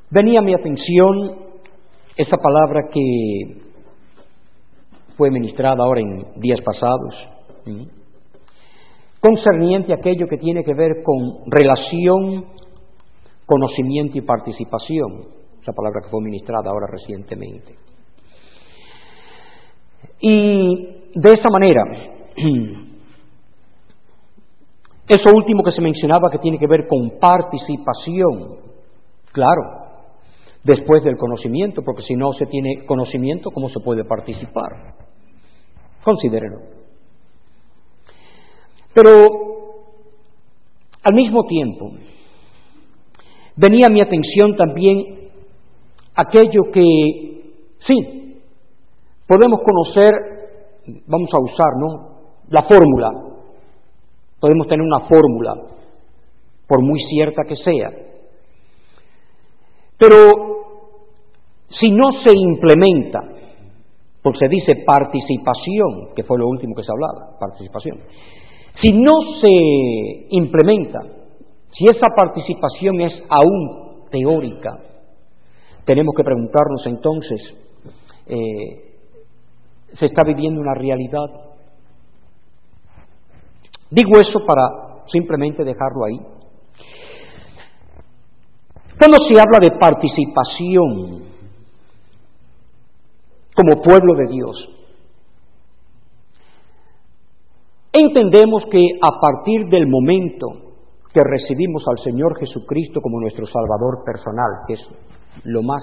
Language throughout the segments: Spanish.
Venía a mi atención esa palabra que fue ministrada ahora en días pasados, concerniente a aquello que tiene que ver con relación, conocimiento y participación, esa palabra que fue ministrada ahora recientemente. Y de esa manera, eso último que se mencionaba que tiene que ver con participación, claro, después del conocimiento, porque si no se tiene conocimiento, ¿cómo se puede participar? Considérenlo. Pero al mismo tiempo venía a mi atención también aquello que sí podemos conocer, vamos a usar, ¿no?, la fórmula. Podemos tener una fórmula, por muy cierta que sea, pero si no se implementa, porque se dice participación, que fue lo último que se hablaba, participación, si no se implementa, si esa participación es aún teórica, tenemos que preguntarnos entonces, ¿se está viviendo una realidad? Digo eso para simplemente dejarlo ahí. Cuando se habla de participación como pueblo de Dios, entendemos que a partir del momento que recibimos al Señor Jesucristo como nuestro Salvador personal, que es lo más,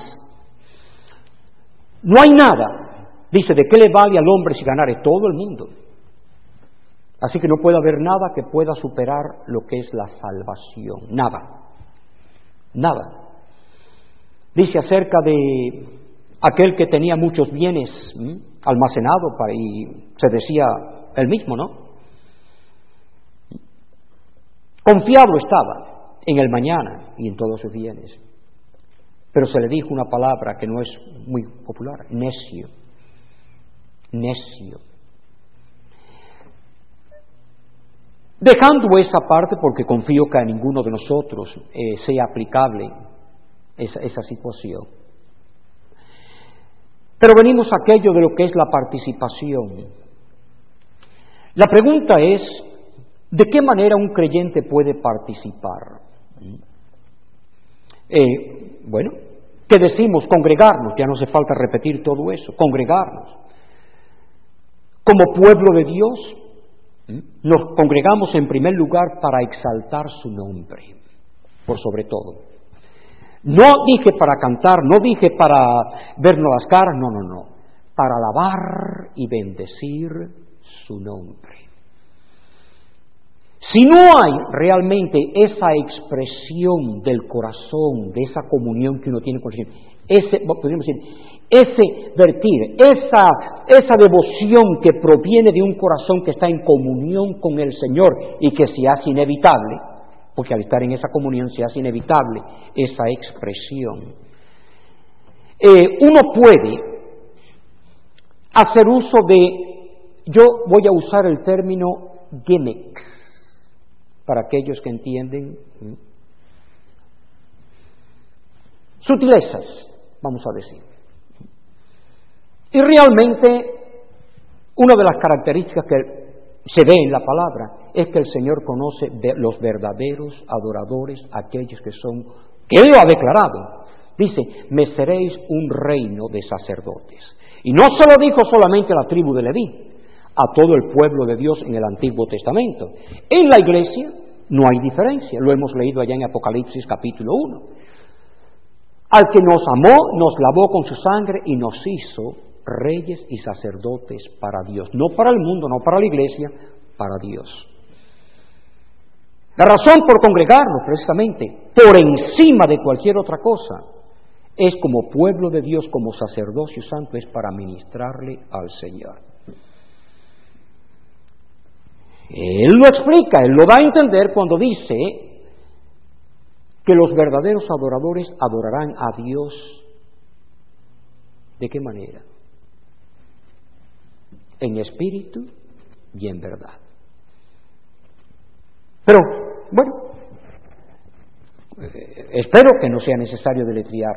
no hay nada, dice, ¿de qué le vale al hombre si ganare todo el mundo? Así que no puede haber nada que pueda superar lo que es la salvación, nada. Dice acerca de aquel que tenía muchos bienes almacenados y se decía él mismo, ¿no? Confiado estaba en el mañana y en todos sus bienes. Pero se le dijo una palabra que no es muy popular, necio. Dejando esa parte, porque confío que a ninguno de nosotros sea aplicable esa situación. Pero venimos a aquello de lo que es la participación. La pregunta es, ¿de qué manera un creyente puede participar? Bueno, ¿qué decimos? Congregarnos, ya no hace falta repetir todo eso, congregarnos. Como pueblo de Dios, nos congregamos en primer lugar para exaltar su nombre, por sobre todo. No dije para cantar, no dije para vernos las caras, no, para alabar y bendecir su nombre. Si no hay realmente esa expresión del corazón, de esa comunión que uno tiene con el Señor, podríamos decir, ese vertir, esa devoción que proviene de un corazón que está en comunión con el Señor y que se hace inevitable, porque al estar en esa comunión se hace inevitable esa expresión. Uno puede hacer uso de, yo voy a usar el término gimmicks, para aquellos que entienden, sutilezas, vamos a decir. Y realmente, una de las características que se ve en la palabra es que el Señor conoce los verdaderos adoradores, aquellos que Él lo ha declarado. Dice, me seréis un reino de sacerdotes. Y no se lo dijo solamente a la tribu de Leví, a todo el pueblo de Dios en el Antiguo Testamento. En la iglesia no hay diferencia, lo hemos leído allá en Apocalipsis capítulo 1. Al que nos amó, nos lavó con su sangre y nos hizo reyes y sacerdotes para Dios. No para el mundo, no para la iglesia, para Dios. La razón por congregarnos, precisamente, por encima de cualquier otra cosa, es como pueblo de Dios, como sacerdocio santo, es para ministrarle al Señor. Él lo explica, Él lo da a entender cuando dice que los verdaderos adoradores adorarán a Dios. ¿De qué manera? En espíritu y en verdad. Pero, bueno, espero que no sea necesario deletrear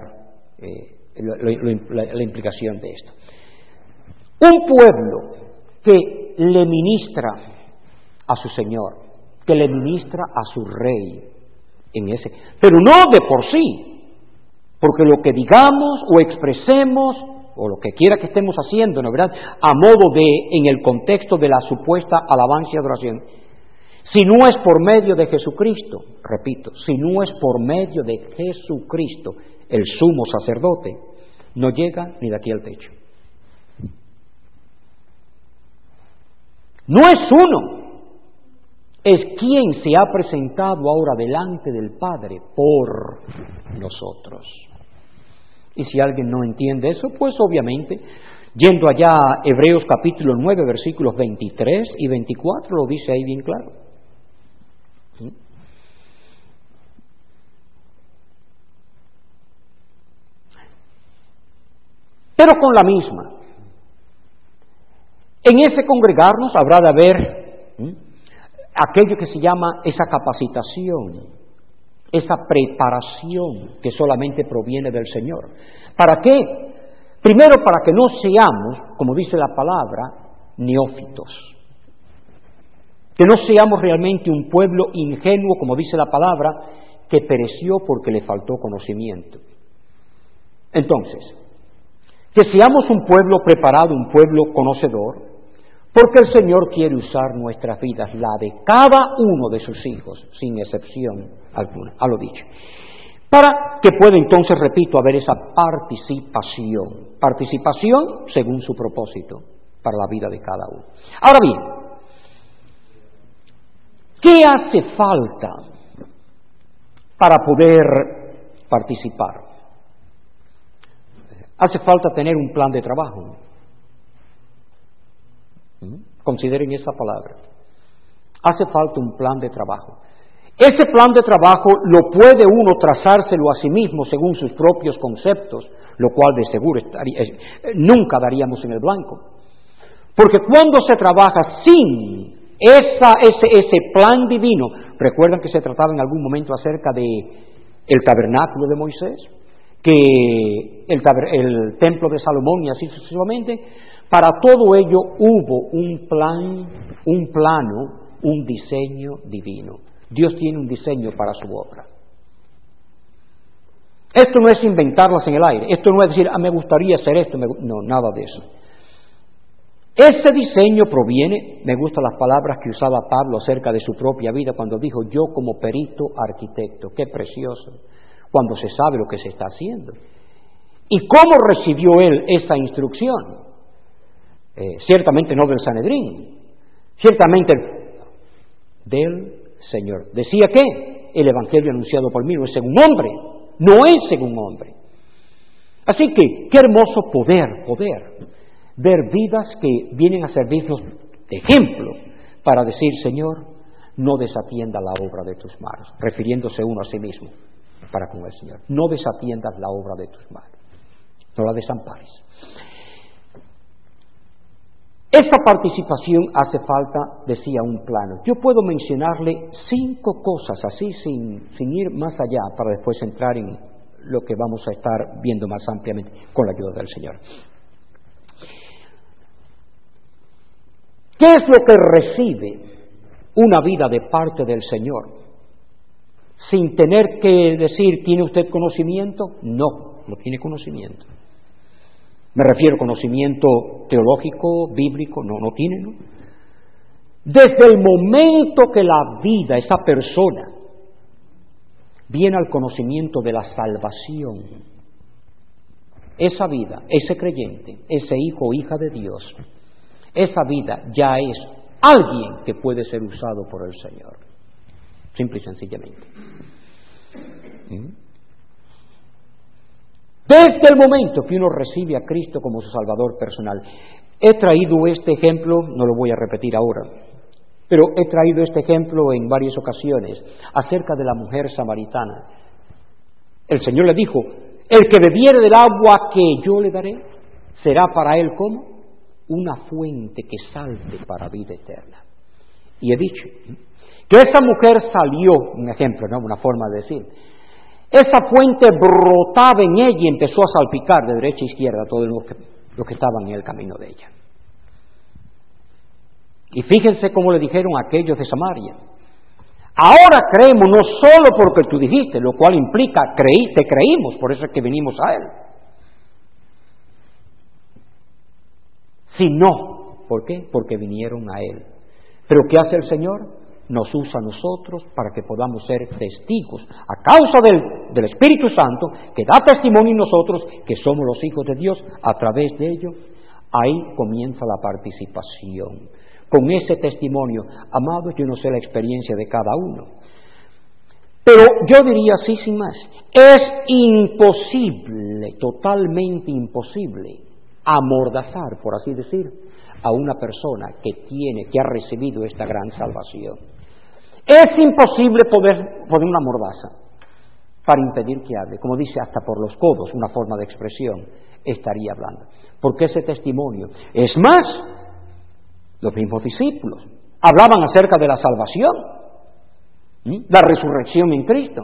la implicación de esto. Un pueblo que le ministra a su Señor, que le ministra a su Rey, pero no de por sí, porque lo que digamos o expresemos o lo que quiera que estemos haciendo, ¿no verdad?, a modo de, en el contexto de la supuesta alabanza y adoración, si no es por medio de Jesucristo, repito, si no es por medio de Jesucristo, el sumo sacerdote, no llega ni de aquí al techo. No es uno, es quien se ha presentado ahora delante del Padre por nosotros. Y si alguien no entiende eso, pues obviamente, yendo allá a Hebreos capítulo 9, versículos 23 y 24, lo dice ahí bien claro. Pero con la misma, en ese congregarnos habrá de haber aquello que se llama esa capacitación, esa preparación que solamente proviene del Señor. ¿Para qué? Primero, para que no seamos, como dice la palabra, neófitos. Que no seamos realmente un pueblo ingenuo, como dice la palabra, que pereció porque le faltó conocimiento. Entonces, que seamos un pueblo preparado, un pueblo conocedor, porque el Señor quiere usar nuestras vidas, la de cada uno de sus hijos, sin excepción alguna, a lo dicho. Para que pueda entonces, repito, haber esa participación según su propósito para la vida de cada uno. Ahora bien, ¿qué hace falta para poder participar? Hace falta tener un plan de trabajo. Consideren esa palabra. Hace falta un plan de trabajo. Ese plan de trabajo lo puede uno trazárselo a sí mismo según sus propios conceptos, lo cual de seguro nunca daríamos en el blanco. Porque cuando se trabaja sin ese plan divino, recuerdan que se trataba en algún momento acerca de el tabernáculo de Moisés, que el templo de Salomón y así sucesivamente. Para todo ello hubo un plano, un diseño divino. Dios tiene un diseño para su obra. Esto no es inventarlas en el aire, esto no es decir, me gustaría hacer esto, no, nada de eso. Ese diseño proviene, me gustan las palabras que usaba Pablo acerca de su propia vida cuando dijo, yo como perito arquitecto, qué precioso, cuando se sabe lo que se está haciendo. ¿Y cómo recibió él esa instrucción? Ciertamente no del Sanedrín, ciertamente del Señor. Decía que el Evangelio anunciado por mí no es según hombre, no es según hombre. Así que, qué hermoso poder ver vidas que vienen a servirnos de ejemplo para decir, Señor, no desatiendas la obra de tus manos, refiriéndose uno a sí mismo para con el Señor. No desatiendas la obra de tus manos, no la desampares. Esa participación hace falta, decía, un plano. Yo puedo mencionarle 5 cosas así sin ir más allá para después entrar en lo que vamos a estar viendo más ampliamente con la ayuda del Señor. ¿Qué es lo que recibe una vida de parte del Señor? Sin tener que decir, ¿tiene usted conocimiento? No tiene conocimiento. Me refiero a conocimiento teológico, bíblico, no tiene, ¿no? Desde el momento que la vida, esa persona, viene al conocimiento de la salvación, esa vida, ese creyente, ese hijo o hija de Dios, esa vida ya es alguien que puede ser usado por el Señor, simple y sencillamente. Desde el momento que uno recibe a Cristo como su Salvador personal. He traído este ejemplo, no lo voy a repetir ahora, pero he traído este ejemplo en varias ocasiones acerca de la mujer samaritana. El Señor le dijo, el que bebiere del agua que yo le daré, será para él como una fuente que salte para vida eterna. Y he dicho que esa mujer salió, un ejemplo, ¿no? Una forma de decir, esa fuente brotaba en ella y empezó a salpicar de derecha a izquierda a todos los que estaban en el camino de ella. Y fíjense cómo le dijeron a aquellos de Samaria: ahora creemos no solo porque tú dijiste, lo cual implica te creímos, por eso es que vinimos a Él. Sino, ¿por qué? Porque vinieron a Él. ¿Pero qué hace el Señor? Nos usa a nosotros para que podamos ser testigos, a causa del Espíritu Santo, que da testimonio en nosotros que somos los hijos de Dios. A través de ello, ahí comienza la participación. Con ese testimonio, amados, yo no sé la experiencia de cada uno, pero yo diría así sin más: es imposible, totalmente imposible, amordazar, por así decir, a una persona que ha recibido esta gran salvación. Es imposible poner una mordaza para impedir que hable, como dice, hasta por los codos, una forma de expresión, estaría hablando, porque ese testimonio, es más, los mismos discípulos hablaban acerca de la salvación, la resurrección en Cristo,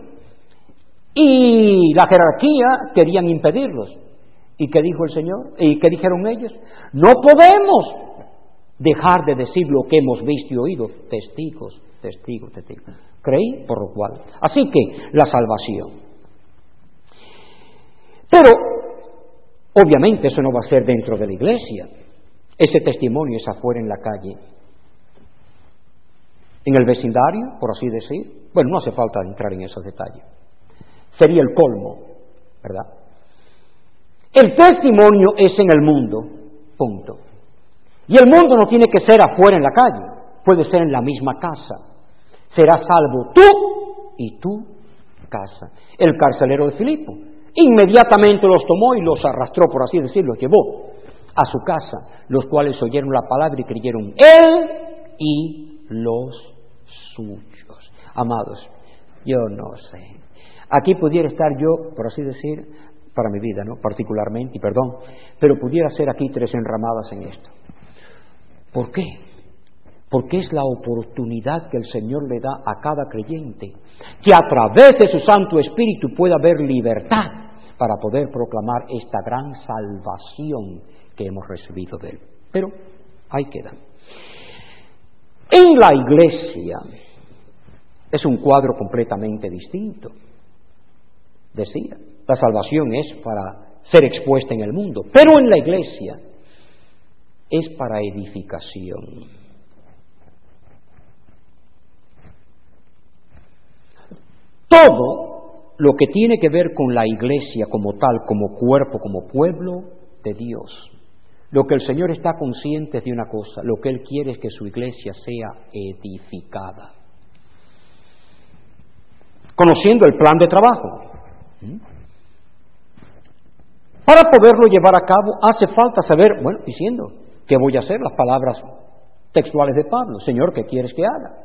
y la jerarquía querían impedirlos. ¿Y qué dijo el Señor? ¿Y qué dijeron ellos? No podemos dejar de decir lo que hemos visto y oído. Testigos. Creí, por lo cual. Así que la salvación. Pero, obviamente, eso no va a ser dentro de la iglesia. Ese testimonio es afuera en la calle, en el vecindario, por así decir. Bueno, no hace falta entrar en esos detalles. Sería el colmo, ¿verdad? El testimonio es en el mundo, punto. Y el mundo no tiene que ser afuera en la calle, puede ser en la misma casa. Serás salvo tú y tu casa. El carcelero de Filipo inmediatamente los tomó y los arrastró, por así decirlo, los llevó a su casa, los cuales oyeron la palabra y creyeron él y los suyos. Amados, yo no sé. Aquí pudiera estar yo, por así decir, para mi vida, ¿no? Particularmente, y perdón, pero pudiera ser aquí 3 enramadas en esto. ¿Por qué? Porque es la oportunidad que el Señor le da a cada creyente, que a través de su Santo Espíritu pueda haber libertad para poder proclamar esta gran salvación que hemos recibido de Él. Pero ahí queda. En la iglesia es un cuadro completamente distinto. Decía, la salvación es para ser expuesta en el mundo, pero en la iglesia es para edificación. Todo lo que tiene que ver con la iglesia como tal, como cuerpo, como pueblo de Dios, lo que el Señor está consciente es de una cosa: lo que Él quiere es que su iglesia sea edificada. Conociendo el plan de trabajo, para poderlo llevar a cabo hace falta saber, diciendo, ¿qué voy a hacer? Las palabras textuales de Pablo: Señor, ¿qué quieres que haga?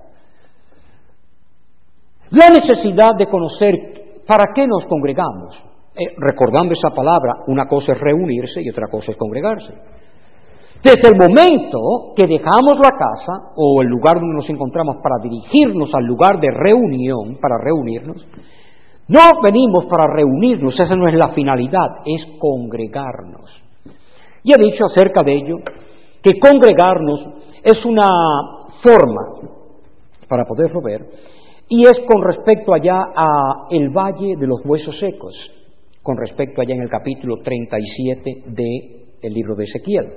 La necesidad de conocer para qué nos congregamos. Recordando esa palabra, una cosa es reunirse y otra cosa es congregarse. Desde el momento que dejamos la casa o el lugar donde nos encontramos para dirigirnos al lugar de reunión, para reunirnos, no venimos para reunirnos, esa no es la finalidad, es congregarnos. Y he dicho acerca de ello que congregarnos es una forma, para poderlo ver, y es con respecto allá a el valle de los huesos secos, con respecto allá en el capítulo 37 del libro de Ezequiel.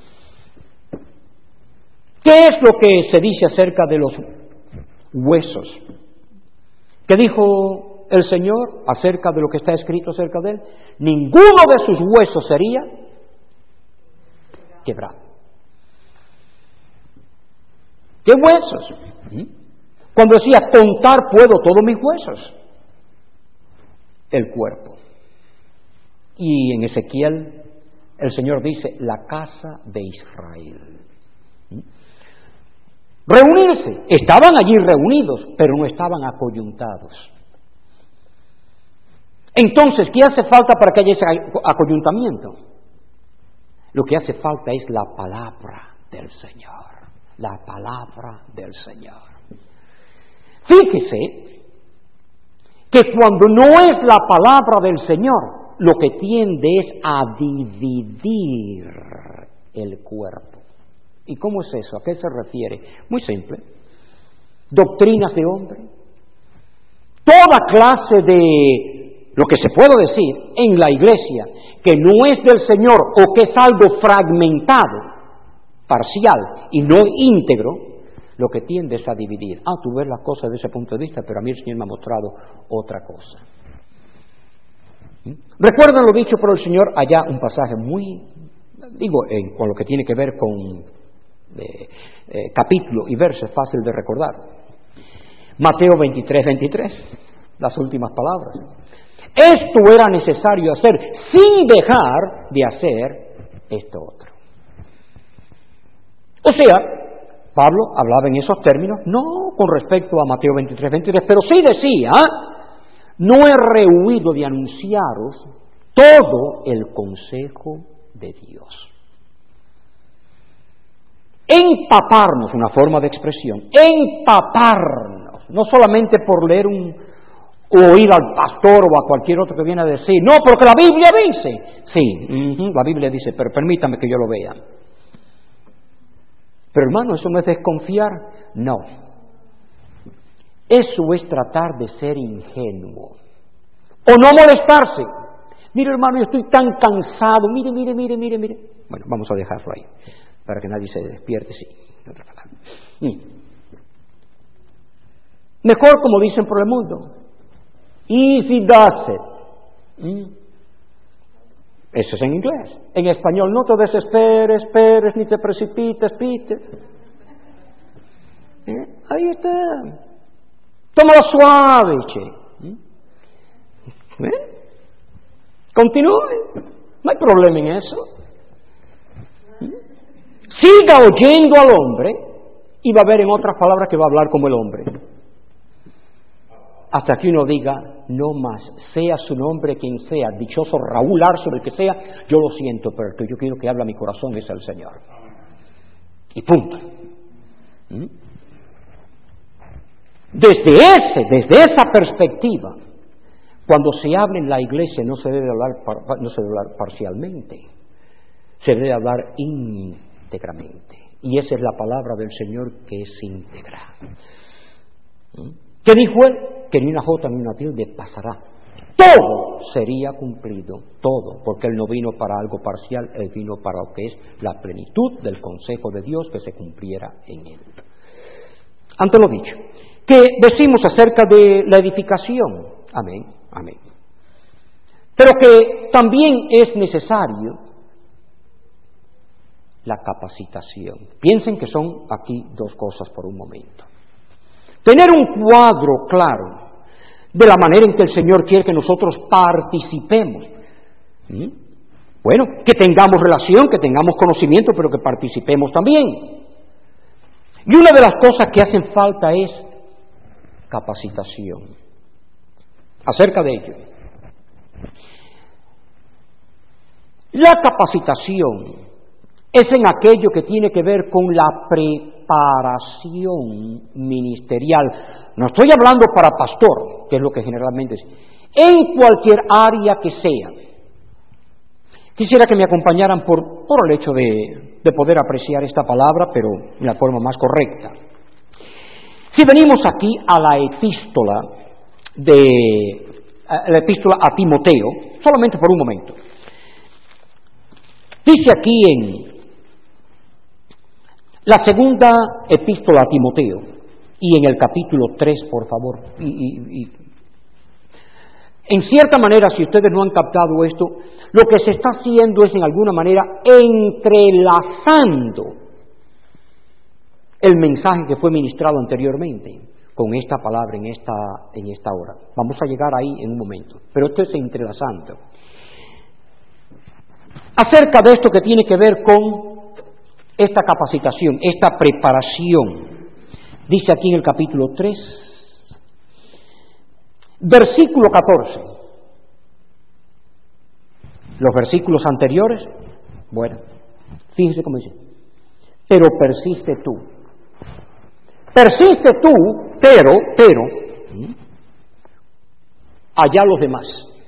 ¿Qué es lo que se dice acerca de los huesos? ¿Qué dijo el Señor acerca de lo que está escrito acerca de Él? Ninguno de sus huesos sería quebrado. ¿Qué huesos? Cuando decía, contar puedo todos mis huesos. El cuerpo. Y en Ezequiel el Señor dice, la casa de Israel. Reunirse. Estaban allí reunidos, pero no estaban acoyuntados. Entonces, ¿qué hace falta para que haya ese acoyuntamiento? Lo que hace falta es la palabra del Señor. La palabra del Señor. Fíjese que cuando no es la palabra del Señor, lo que tiende es a dividir el cuerpo. ¿Y cómo es eso? ¿A qué se refiere? Muy simple. Doctrinas de hombre. Toda clase de, lo que se puede decir en la iglesia, que no es del Señor o que es algo fragmentado, parcial y no íntegro, lo que tiende es a dividir. Tú ves las cosas desde ese punto de vista, pero a mí el Señor me ha mostrado otra cosa. Recuerdan lo dicho por el Señor allá, un pasaje muy, con lo que tiene que ver con capítulo y verso, es fácil de recordar. Mateo 23, las últimas palabras. Esto era necesario hacer sin dejar de hacer esto otro. O sea, Pablo hablaba en esos términos, no con respecto a Mateo 23, pero sí decía, no he rehuido de anunciaros todo el consejo de Dios. Empaparnos, una forma de expresión, empaparnos, no solamente por leer o oír al pastor o a cualquier otro que viene a decir, no, porque la Biblia dice. Sí, la Biblia dice, pero permítame que yo lo vea. Pero hermano, ¿eso no es desconfiar? No. Eso es tratar de ser ingenuo. O no molestarse. Mire hermano, yo estoy tan cansado. Mire. Bueno, vamos a dejarlo ahí, para que nadie se despierte, sí. Mejor, como dicen por el mundo, easy does it. Eso es en inglés. En español, no te desesperes, ni te precipites, Peter. Ahí está. Tómalo suave, che. Continúe. No hay problema en eso. Siga oyendo al hombre y va a ver en otras palabras que va a hablar como el hombre. Hasta que uno diga, no más, sea su nombre quien sea, dichoso Raúl Arzo, el que sea, yo lo siento, pero el que yo quiero que hable a mi corazón es el Señor. Y punto. Desde esa perspectiva, cuando se habla en la iglesia no se debe hablar parcialmente, se debe hablar íntegramente. Y esa es la palabra del Señor, que es íntegra. ¿Qué dijo él? Que ni una jota ni una tilde pasará. Todo sería cumplido, todo, porque él no vino para algo parcial, él vino para lo que es la plenitud del consejo de Dios, que se cumpliera en él. Ante lo dicho, ¿qué decimos acerca de la edificación? Amén. Pero que también es necesario la capacitación. Piensen que son aquí dos cosas por un momento. Tener un cuadro claro de la manera en que el Señor quiere que nosotros participemos. Bueno, que tengamos relación, que tengamos conocimiento, pero que participemos también. Y una de las cosas que hacen falta es capacitación. Acerca de ello. La capacitación es en aquello que tiene que ver con la preparación ministerial. No estoy hablando para pastor, que es lo que generalmente es. En cualquier área que sea. Quisiera que me acompañaran por el hecho de poder apreciar esta palabra, pero de la forma más correcta. Si venimos aquí a la epístola a Timoteo, solamente por un momento. Dice aquí en la segunda epístola a Timoteo, y en el capítulo 3, por favor, en cierta manera, si ustedes no han captado esto, lo que se está haciendo es en alguna manera entrelazando el mensaje que fue ministrado anteriormente con esta palabra en esta hora. Vamos a llegar ahí en un momento, pero esto es entrelazando. Acerca de esto que tiene que ver con esta capacitación, esta preparación, dice aquí en el capítulo 3, versículo 14. Los versículos anteriores, bueno, fíjese cómo dice, pero persiste tú, pero, allá los demás.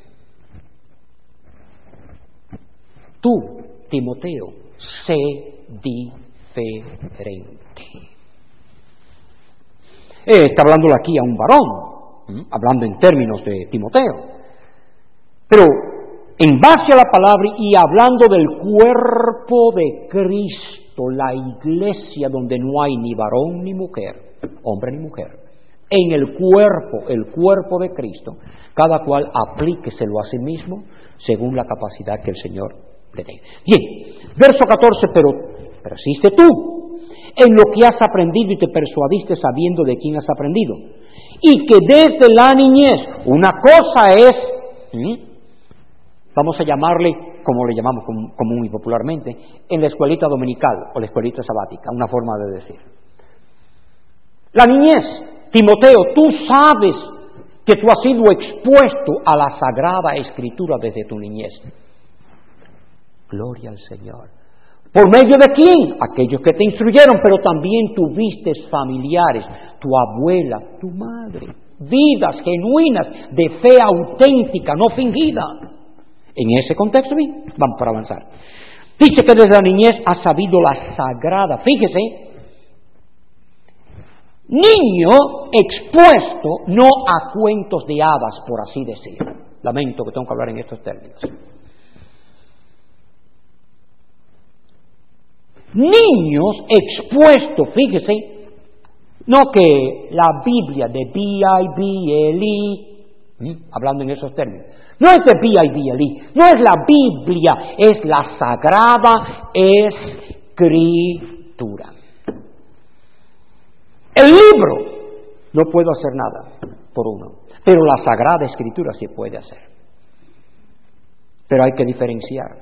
Tú, Timoteo, sé diferente. Está hablando aquí a un varón, hablando en términos de Timoteo. Pero en base a la palabra y hablando del cuerpo de Cristo, la iglesia donde no hay ni varón ni mujer, hombre ni mujer, en el cuerpo de Cristo, cada cual aplíqueselo a sí mismo según la capacidad que el Señor le dé. Bien, verso 14, pero persiste tú en lo que has aprendido y te persuadiste sabiendo de quién has aprendido. Y que desde la niñez, una cosa es, vamos a llamarle, como le llamamos común y popularmente, en la escuelita dominical o la escuelita sabática, una forma de decir. La niñez, Timoteo, tú sabes que tú has sido expuesto a la Sagrada Escritura desde tu niñez. Gloria al Señor. ¿Por medio de quién? Aquellos que te instruyeron, pero también tuviste familiares, tu abuela, tu madre, vidas genuinas de fe auténtica, no fingida. En ese contexto, bien, vamos para avanzar. Dice que desde la niñez has sabido la sagrada, fíjese, niño expuesto no a cuentos de hadas, por así decir. Lamento que tengo que hablar en estos términos. Niños expuestos, fíjese, no que la Biblia de B-I-B-L-E, hablando en esos términos, no es de B-I-B-L-E, no es la Biblia, es la Sagrada Escritura. El libro no puedo hacer nada por uno, pero la Sagrada Escritura sí puede hacer. Pero hay que diferenciar.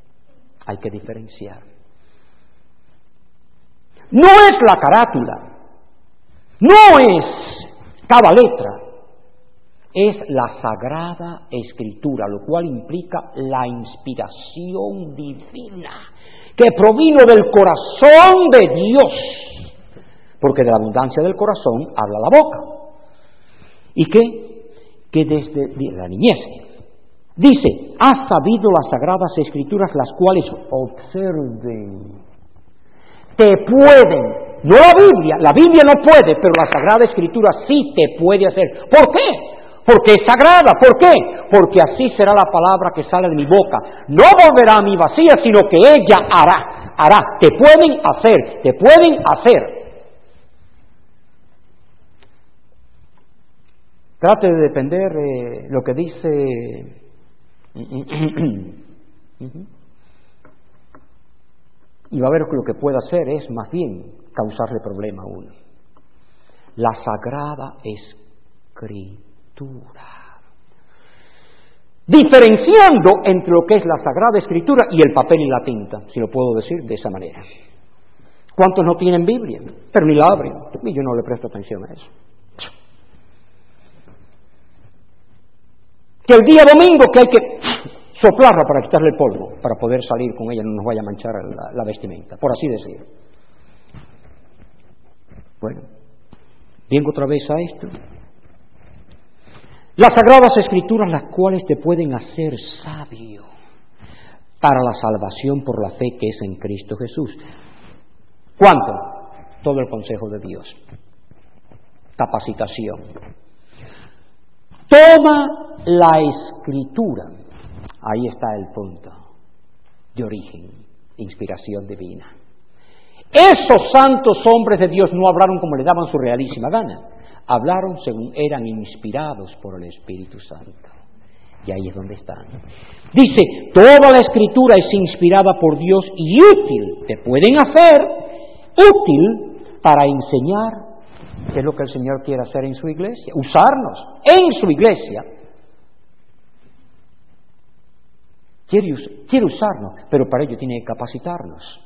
No es la carátula, no es cada letra, es la Sagrada Escritura, lo cual implica la inspiración divina que provino del corazón de Dios, porque de la abundancia del corazón habla la boca. ¿Y qué? Que desde la niñez, dice, has sabido las Sagradas Escrituras, las cuales observen. Te pueden, no la Biblia no puede, pero la Sagrada Escritura sí te puede hacer. ¿Por qué? Porque es sagrada. ¿Por qué? Porque así será la palabra que sale de mi boca. No volverá a mí vacía, sino que ella hará. Te pueden hacer. Trate de depender de lo que dice y va a ver que lo que puede hacer es más bien causarle problema a uno. La Sagrada Escritura. Diferenciando entre lo que es la Sagrada Escritura y el papel y la tinta, si lo puedo decir de esa manera. ¿Cuántos no tienen Biblia? Pero ni la abren. Y yo no le presto atención a eso. Que el día domingo que hay que soplarla para quitarle el polvo, para poder salir con ella, no nos vaya a manchar la vestimenta, por así decir. Bueno, vengo otra vez a esto. Las Sagradas Escrituras, las cuales te pueden hacer sabio para la salvación por la fe que es en Cristo Jesús. ¿Cuánto? Todo el consejo de Dios. Capacitación. Toda la Escritura. Ahí está el punto de origen, inspiración divina. Esos santos hombres de Dios no hablaron como le daban su realísima gana, hablaron según eran inspirados por el Espíritu Santo. Y ahí es donde están. Dice, toda la Escritura es inspirada por Dios y útil, te pueden hacer útil para enseñar, que es lo que el Señor quiere hacer en su iglesia, usarnos en su iglesia. Quiere usarnos, pero para ello tiene que capacitarnos.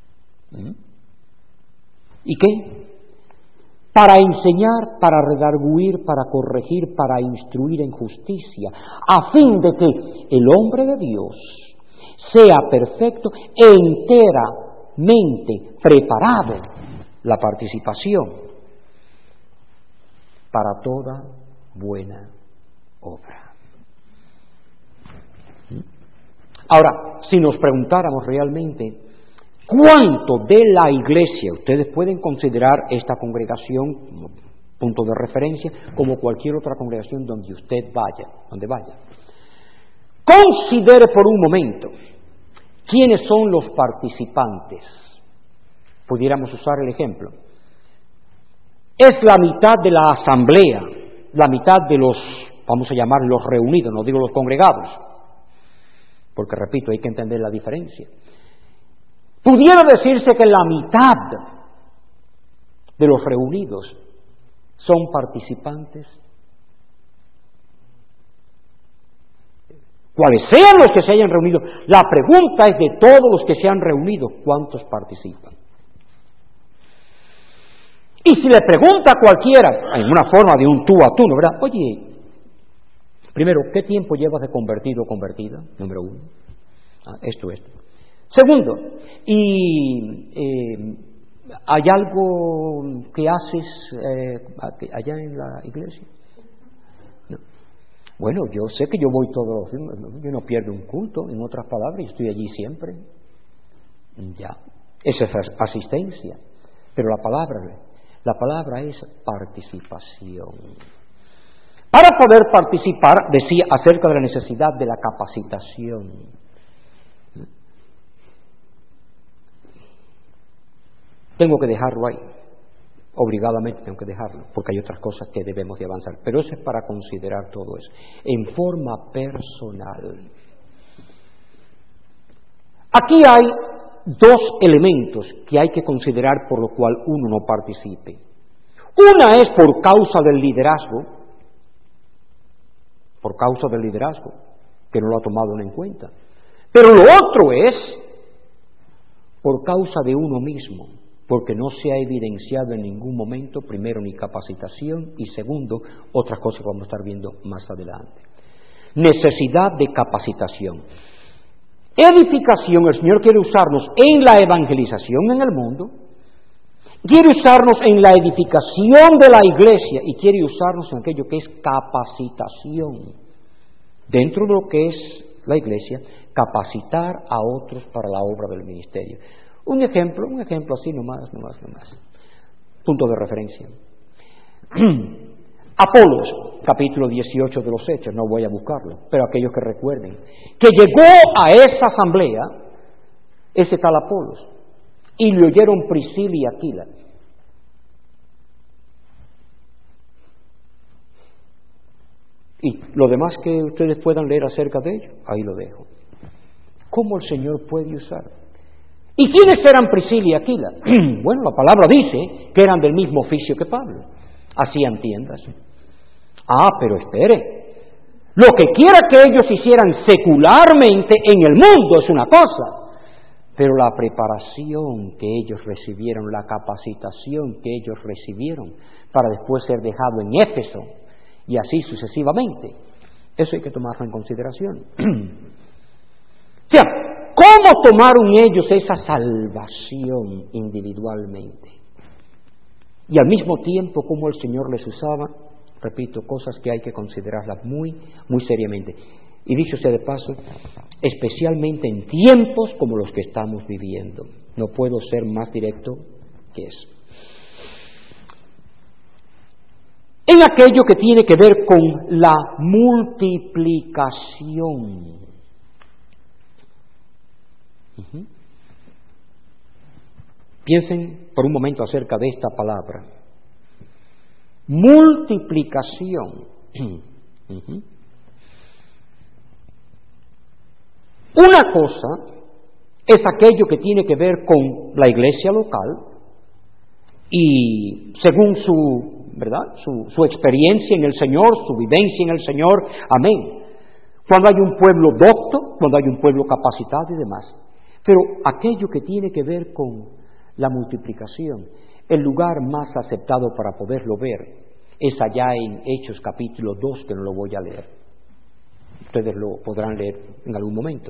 ¿Y qué? Para enseñar, para redarguir, para corregir, para instruir en justicia, a fin de que el hombre de Dios sea perfecto e enteramente preparado, la participación para toda buena obra. Ahora, si nos preguntáramos realmente, ¿cuánto de la iglesia, ustedes pueden considerar esta congregación como punto de referencia, como cualquier otra congregación donde usted vaya, considere por un momento quiénes son los participantes? Pudiéramos usar el ejemplo. Es la mitad de la asamblea, la mitad de los, vamos a llamar los reunidos, no digo los congregados, porque repito, hay que entender la diferencia. Pudiera decirse que la mitad de los reunidos son participantes. Cuales sean los que se hayan reunido, la pregunta es de todos los que se han reunido, ¿cuántos participan? Y si le pregunta a cualquiera, en una forma de un tú a tú, ¿no, verdad? Oye, primero, ¿qué tiempo llevas de convertido o convertida? Número uno. Esto. Segundo, ¿hay algo que haces allá en la iglesia? No. Bueno, yo sé que yo voy todos los días, yo no pierdo un culto, en otras palabras, yo estoy allí siempre. Ya, esa es asistencia. Pero la palabra es participación. Para poder participar, decía acerca de la necesidad de la capacitación. Tengo que dejarlo ahí, obligadamente tengo que dejarlo, porque hay otras cosas que debemos de avanzar, pero eso es para considerar todo eso, en forma personal. Aquí hay dos elementos que hay que considerar por lo cual uno no participe. Una es por causa del liderazgo, que no lo ha tomado en cuenta. Pero lo otro es por causa de uno mismo, porque no se ha evidenciado en ningún momento, primero, ni capacitación, y segundo, otras cosas que vamos a estar viendo más adelante. Necesidad de capacitación. Edificación, el Señor quiere usarnos en la evangelización en el mundo, quiere usarnos en la edificación de la iglesia y quiere usarnos en aquello que es capacitación. Dentro de lo que es la iglesia, capacitar a otros para la obra del ministerio. Un ejemplo así nomás. Punto de referencia. Apolos, capítulo 18 de los Hechos, no voy a buscarlo, pero aquellos que recuerden, que llegó a esa asamblea, ese tal Apolos, y le oyeron Priscila y Aquila. Y lo demás que ustedes puedan leer acerca de ello, ahí lo dejo. ¿Cómo el Señor puede usar? ¿Y quiénes eran Priscila y Aquila? Bueno, la palabra dice que eran del mismo oficio que Pablo. Hacían tiendas. Pero espere. Lo que quiera que ellos hicieran secularmente en el mundo es una cosa, pero la preparación que ellos recibieron, la capacitación que ellos recibieron para después ser dejado en Éfeso y así sucesivamente, eso hay que tomarlo en consideración. O sea, ¿cómo tomaron ellos esa salvación individualmente? Y al mismo tiempo, cómo el Señor les usaba, repito, cosas que hay que considerarlas muy, muy seriamente. Y dicho sea de paso, especialmente en tiempos como los que estamos viviendo. No puedo ser más directo que eso. En aquello que tiene que ver con la multiplicación. Piensen por un momento acerca de esta palabra. Multiplicación. Una cosa es aquello que tiene que ver con la iglesia local y según su experiencia en el Señor, su vivencia en el Señor, amén. Cuando hay un pueblo docto, cuando hay un pueblo capacitado y demás. Pero aquello que tiene que ver con la multiplicación, el lugar más aceptado para poderlo ver es allá en Hechos capítulo 2, que no lo voy a leer. Ustedes lo podrán leer en algún momento.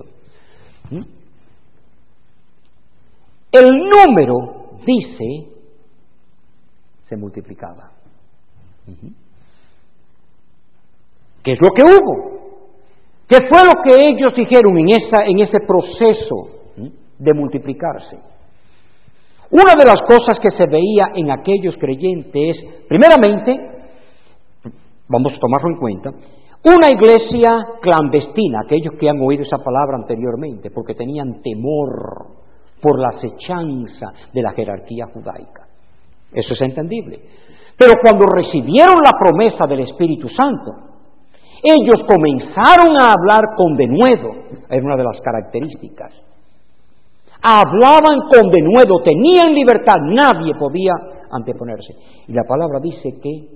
El número, dice, se multiplicaba. ¿Qué es lo que hubo? ¿Qué fue lo que ellos dijeron en ese proceso de multiplicarse? Una de las cosas que se veía en aquellos creyentes es, primeramente, vamos a tomarlo en cuenta, una iglesia clandestina, aquellos que han oído esa palabra anteriormente, porque tenían temor por la acechanza de la jerarquía judaica. Eso es entendible. Pero cuando recibieron la promesa del Espíritu Santo, ellos comenzaron a hablar con denuedo, era una de las características. Hablaban con denuedo, tenían libertad, nadie podía anteponerse. Y la palabra dice que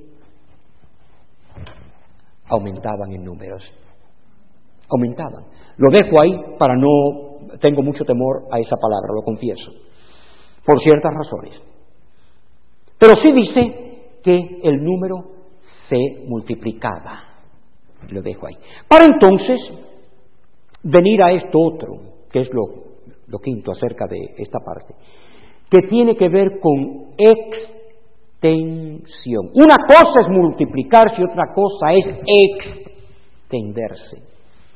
aumentaban en números. Aumentaban. Lo dejo ahí para no, tengo mucho temor a esa palabra, lo confieso, por ciertas razones. Pero sí dice que el número se multiplicaba. Lo dejo ahí. Para entonces venir a esto otro, que es lo quinto acerca de esta parte, que tiene que ver con extensión. Una cosa es multiplicarse y otra cosa es extenderse.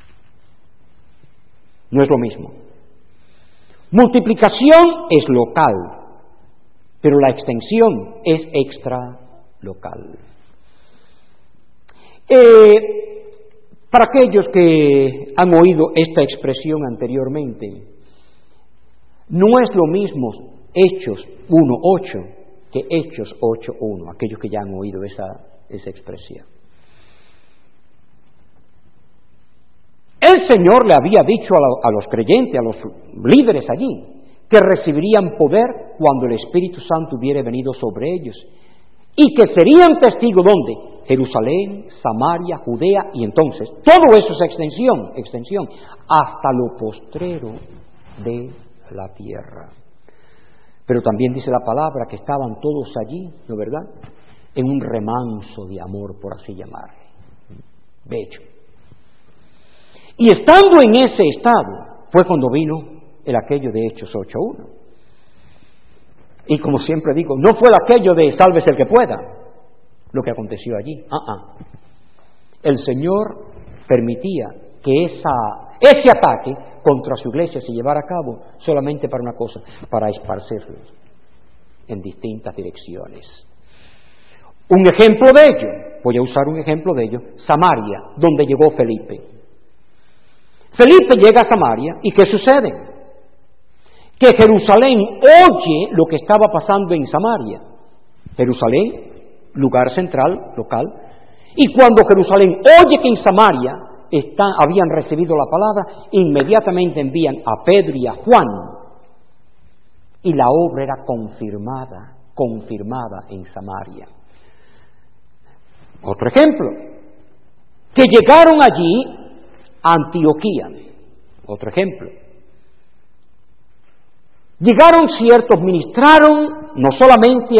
No es lo mismo. Multiplicación es local, pero la extensión es extralocal. Para aquellos que han oído esta expresión anteriormente, no es lo mismo Hechos 1:8 que Hechos 8:1, aquellos que ya han oído esa expresión. El Señor le había dicho a los creyentes, a los líderes allí, que recibirían poder cuando el Espíritu Santo hubiera venido sobre ellos, y que serían testigos, ¿dónde? Jerusalén, Samaria, Judea, y entonces, todo eso es extensión, hasta lo postrero de la tierra. Pero también dice la palabra que estaban todos allí, ¿no es verdad?, en un remanso de amor, por así llamarle. Bello. Y estando en ese estado, fue cuando vino el aquello de Hechos 8:1. Y como siempre digo, no fue aquello de sálvese el que pueda, lo que aconteció allí. El Señor permitía que ese ataque contra su iglesia se llevara a cabo solamente para una cosa, para esparcirlos en distintas direcciones. Un ejemplo de ello, voy a usar un ejemplo de ello, Samaria, donde llegó Felipe. Felipe llega a Samaria, ¿y qué sucede? Que Jerusalén oye lo que estaba pasando en Samaria. Jerusalén, lugar central, local, y cuando Jerusalén oye que en Samaria habían recibido la palabra, inmediatamente envían a Pedro y a Juan, y la obra era confirmada en Samaria. Otro ejemplo, que llegaron allí a Antioquía. Otro ejemplo. Llegaron ciertos, ministraron no solamente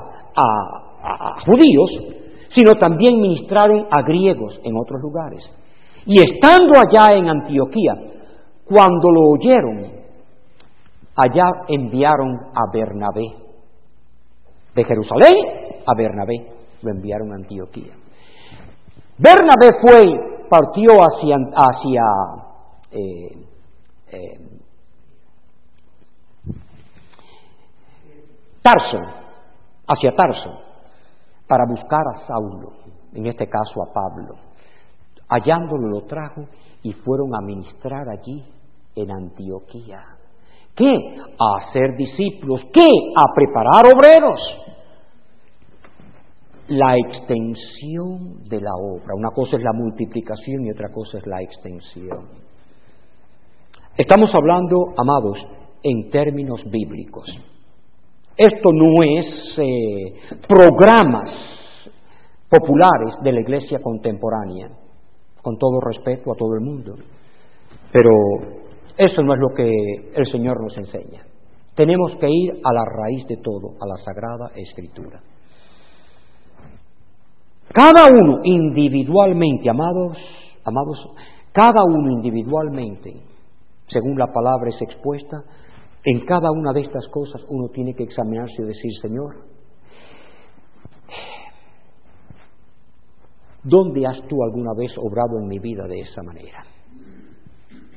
a judíos, sino también ministraron a griegos en otros lugares. Y estando allá en Antioquía, cuando lo oyeron, allá enviaron a Bernabé. De Jerusalén a Bernabé, lo enviaron a Antioquía. Bernabé partió hacia Tarso, para buscar a Saulo, en este caso a Pablo. Hallándolo lo trajo y fueron a ministrar allí en Antioquía. ¿Qué? A hacer discípulos. ¿Qué? A preparar obreros. La extensión de la obra. Una cosa es la multiplicación y otra cosa es la extensión. Estamos hablando, amados, en términos bíblicos. Esto no es programas populares de la iglesia contemporánea, con todo respeto a todo el mundo, pero eso no es lo que el Señor nos enseña. Tenemos que ir a la raíz de todo, a la Sagrada Escritura. Cada uno individualmente, amados, cada uno individualmente, según la palabra es expuesta, en cada una de estas cosas uno tiene que examinarse y decir, Señor, ¿dónde has tú alguna vez obrado en mi vida de esa manera?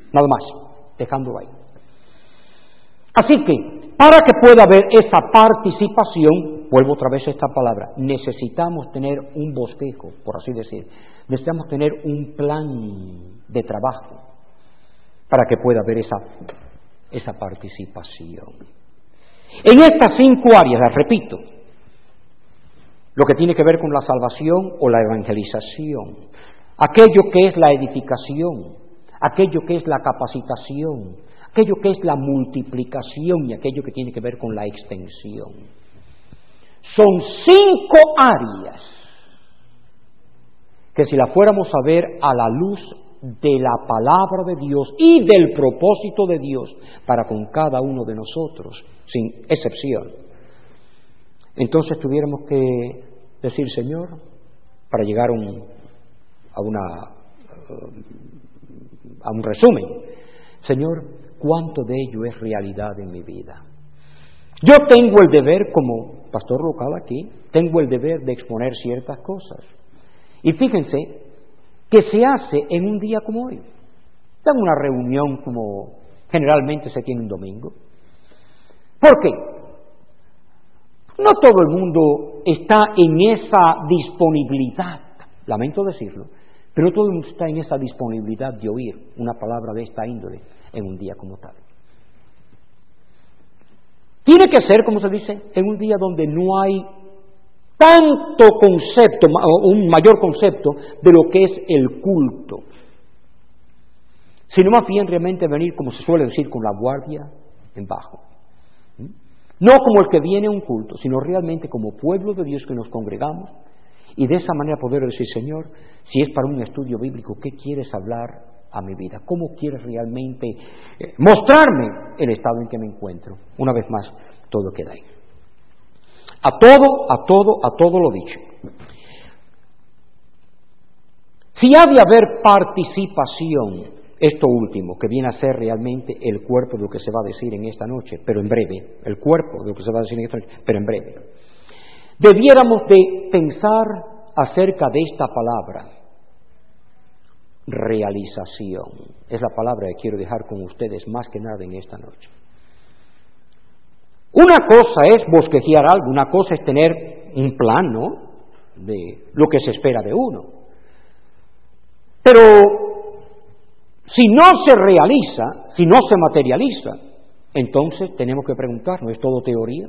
Nada más, dejándolo ahí. Así que, para que pueda haber esa participación, vuelvo otra vez a esta palabra, necesitamos tener un bosquejo, por así decir. Necesitamos tener un plan de trabajo para que pueda haber esa participación. En estas 5 áreas, las repito, lo que tiene que ver con la salvación o la evangelización, aquello que es la edificación, aquello que es la capacitación, aquello que es la multiplicación y aquello que tiene que ver con la extensión. Son 5 áreas que si la fuéramos a ver a la luz de la palabra de Dios y del propósito de Dios para con cada uno de nosotros, sin excepción, entonces tuviéramos que decir, Señor, para llegar a un resumen, Señor, ¿cuánto de ello es realidad en mi vida? Yo tengo el deber, como pastor local aquí, tengo el deber de exponer ciertas cosas. Y fíjense que se hace en un día como hoy. En una reunión como generalmente se tiene un domingo. ¿Por qué? No todo el mundo está en esa disponibilidad, lamento decirlo, pero todo el mundo está en esa disponibilidad de oír una palabra de esta índole en un día como tal. Tiene que ser, como se dice, en un día donde no hay tanto concepto, o un mayor concepto de lo que es el culto, sino más bien realmente venir, como se suele decir, con la guardia en bajo. No como el que viene a un culto, sino realmente como pueblo de Dios que nos congregamos y de esa manera poder decir, Señor, si es para un estudio bíblico, ¿qué quieres hablar a mi vida? ¿Cómo quieres realmente mostrarme el estado en que me encuentro? Una vez más, todo queda ahí. A todo lo dicho. Si ha de haber participación, esto último, que viene a ser realmente el cuerpo de lo que se va a decir en esta noche, pero en breve, el cuerpo de lo que se va a decir en esta noche, pero en breve, debiéramos de pensar acerca de esta palabra, realización. Es la palabra que quiero dejar con ustedes más que nada en esta noche. Una cosa es bosquejear algo, una cosa es tener un plan, ¿no?, de lo que se espera de uno. Pero si no se realiza, si no se materializa, entonces tenemos que preguntarnos, ¿es todo teoría?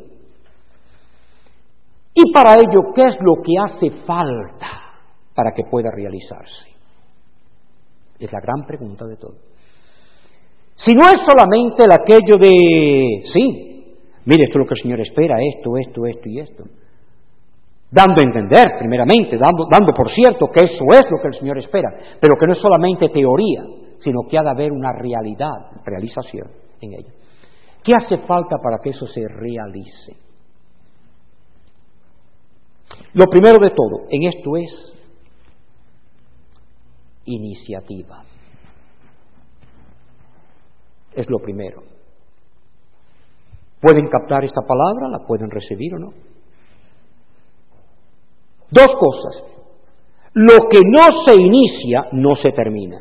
Y para ello, ¿qué es lo que hace falta para que pueda realizarse? Es la gran pregunta de todo. Si no es solamente el aquello de, sí, mire, esto es lo que el Señor espera, esto y esto. Dando a entender, primeramente, dando por cierto que eso es lo que el Señor espera, pero que no es solamente teoría, sino que ha de haber una realización en ella. ¿Qué hace falta para que eso se realice? Lo primero de todo, en esto es iniciativa. Es lo primero. ¿Pueden captar esta palabra? ¿La pueden recibir o no? 2 cosas. Lo que no se inicia, no se termina.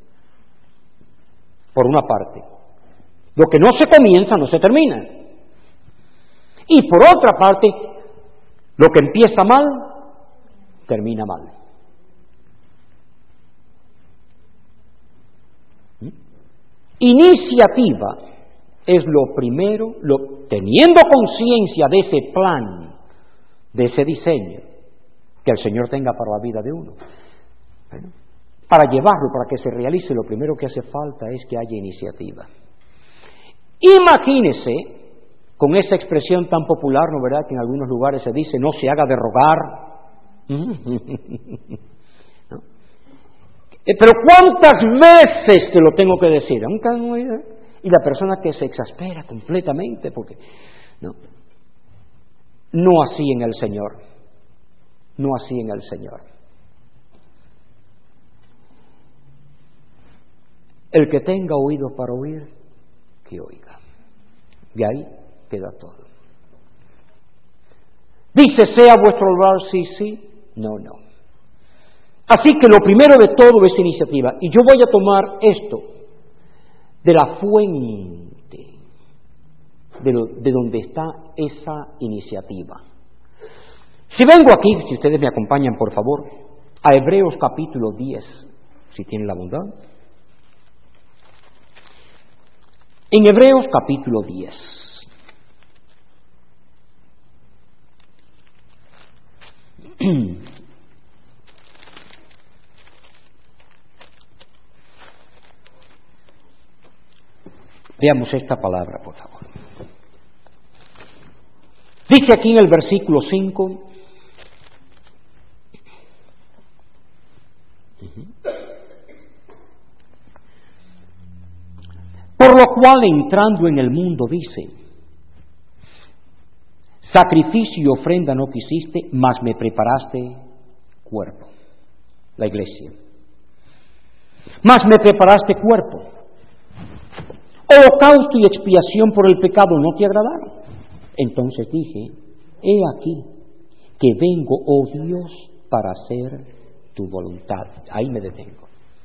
Por una parte. Lo que no se comienza, no se termina. Y por otra parte, lo que empieza mal, termina mal. Iniciativa es lo primero, teniendo conciencia de ese plan, de ese diseño que el Señor tenga para la vida de uno. Bueno, para llevarlo, para que se realice, lo primero que hace falta es que haya iniciativa. Imagínese, con esa expresión tan popular, ¿no verdad?, que en algunos lugares se dice, no se haga de rogar. ¿No? Pero ¿cuántas veces te lo tengo que decir? Y la persona que se exaspera completamente, porque no así en el Señor, no así en el Señor. El que tenga oídos para oír, que oiga. Y ahí queda todo. Dice, sea vuestro obrar sí, sí, no, no. Así que lo primero de todo es iniciativa. Y yo voy a tomar esto de la fuente, de donde está esa iniciativa. Si vengo aquí, si ustedes me acompañan, por favor, a Hebreos capítulo 10, si tienen la bondad. En Hebreos capítulo 10. Veamos esta palabra, por favor. Dice aquí en el versículo 5, por lo cual entrando en el mundo dice, sacrificio y ofrenda no quisiste, mas me preparaste cuerpo, la iglesia. Mas me preparaste cuerpo. Holocausto y expiación por el pecado no te agradaron. Entonces dije, he aquí que vengo, oh Dios, para hacer tu voluntad. Ahí me detengo.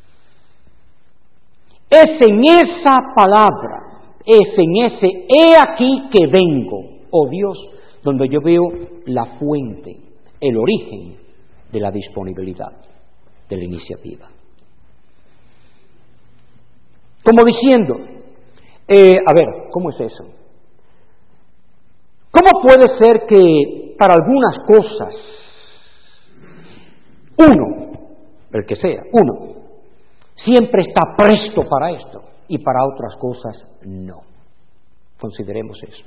Es en esa palabra, es en ese he aquí que vengo, oh Dios, donde yo veo la fuente, el origen de la disponibilidad, de la iniciativa. Como diciendo, a ver, ¿cómo es eso? ¿Cómo puede ser que para algunas cosas, uno, el que sea, uno, siempre está presto para esto y para otras cosas no? Consideremos eso.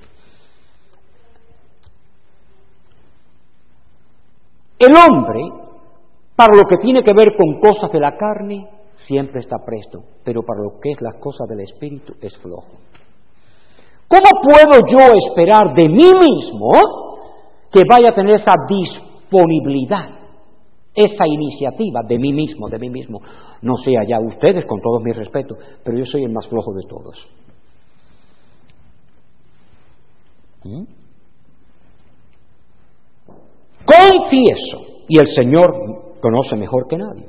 El hombre, para lo que tiene que ver con cosas de la carne, siempre está presto, pero para lo que es las cosas del espíritu es flojo. ¿Cómo puedo yo esperar de mí mismo que vaya a tener esa disponibilidad, esa iniciativa de mí mismo? No sé allá ustedes, con todos mis respetos, pero yo soy el más flojo de todos. Confieso, y el Señor conoce mejor que nadie,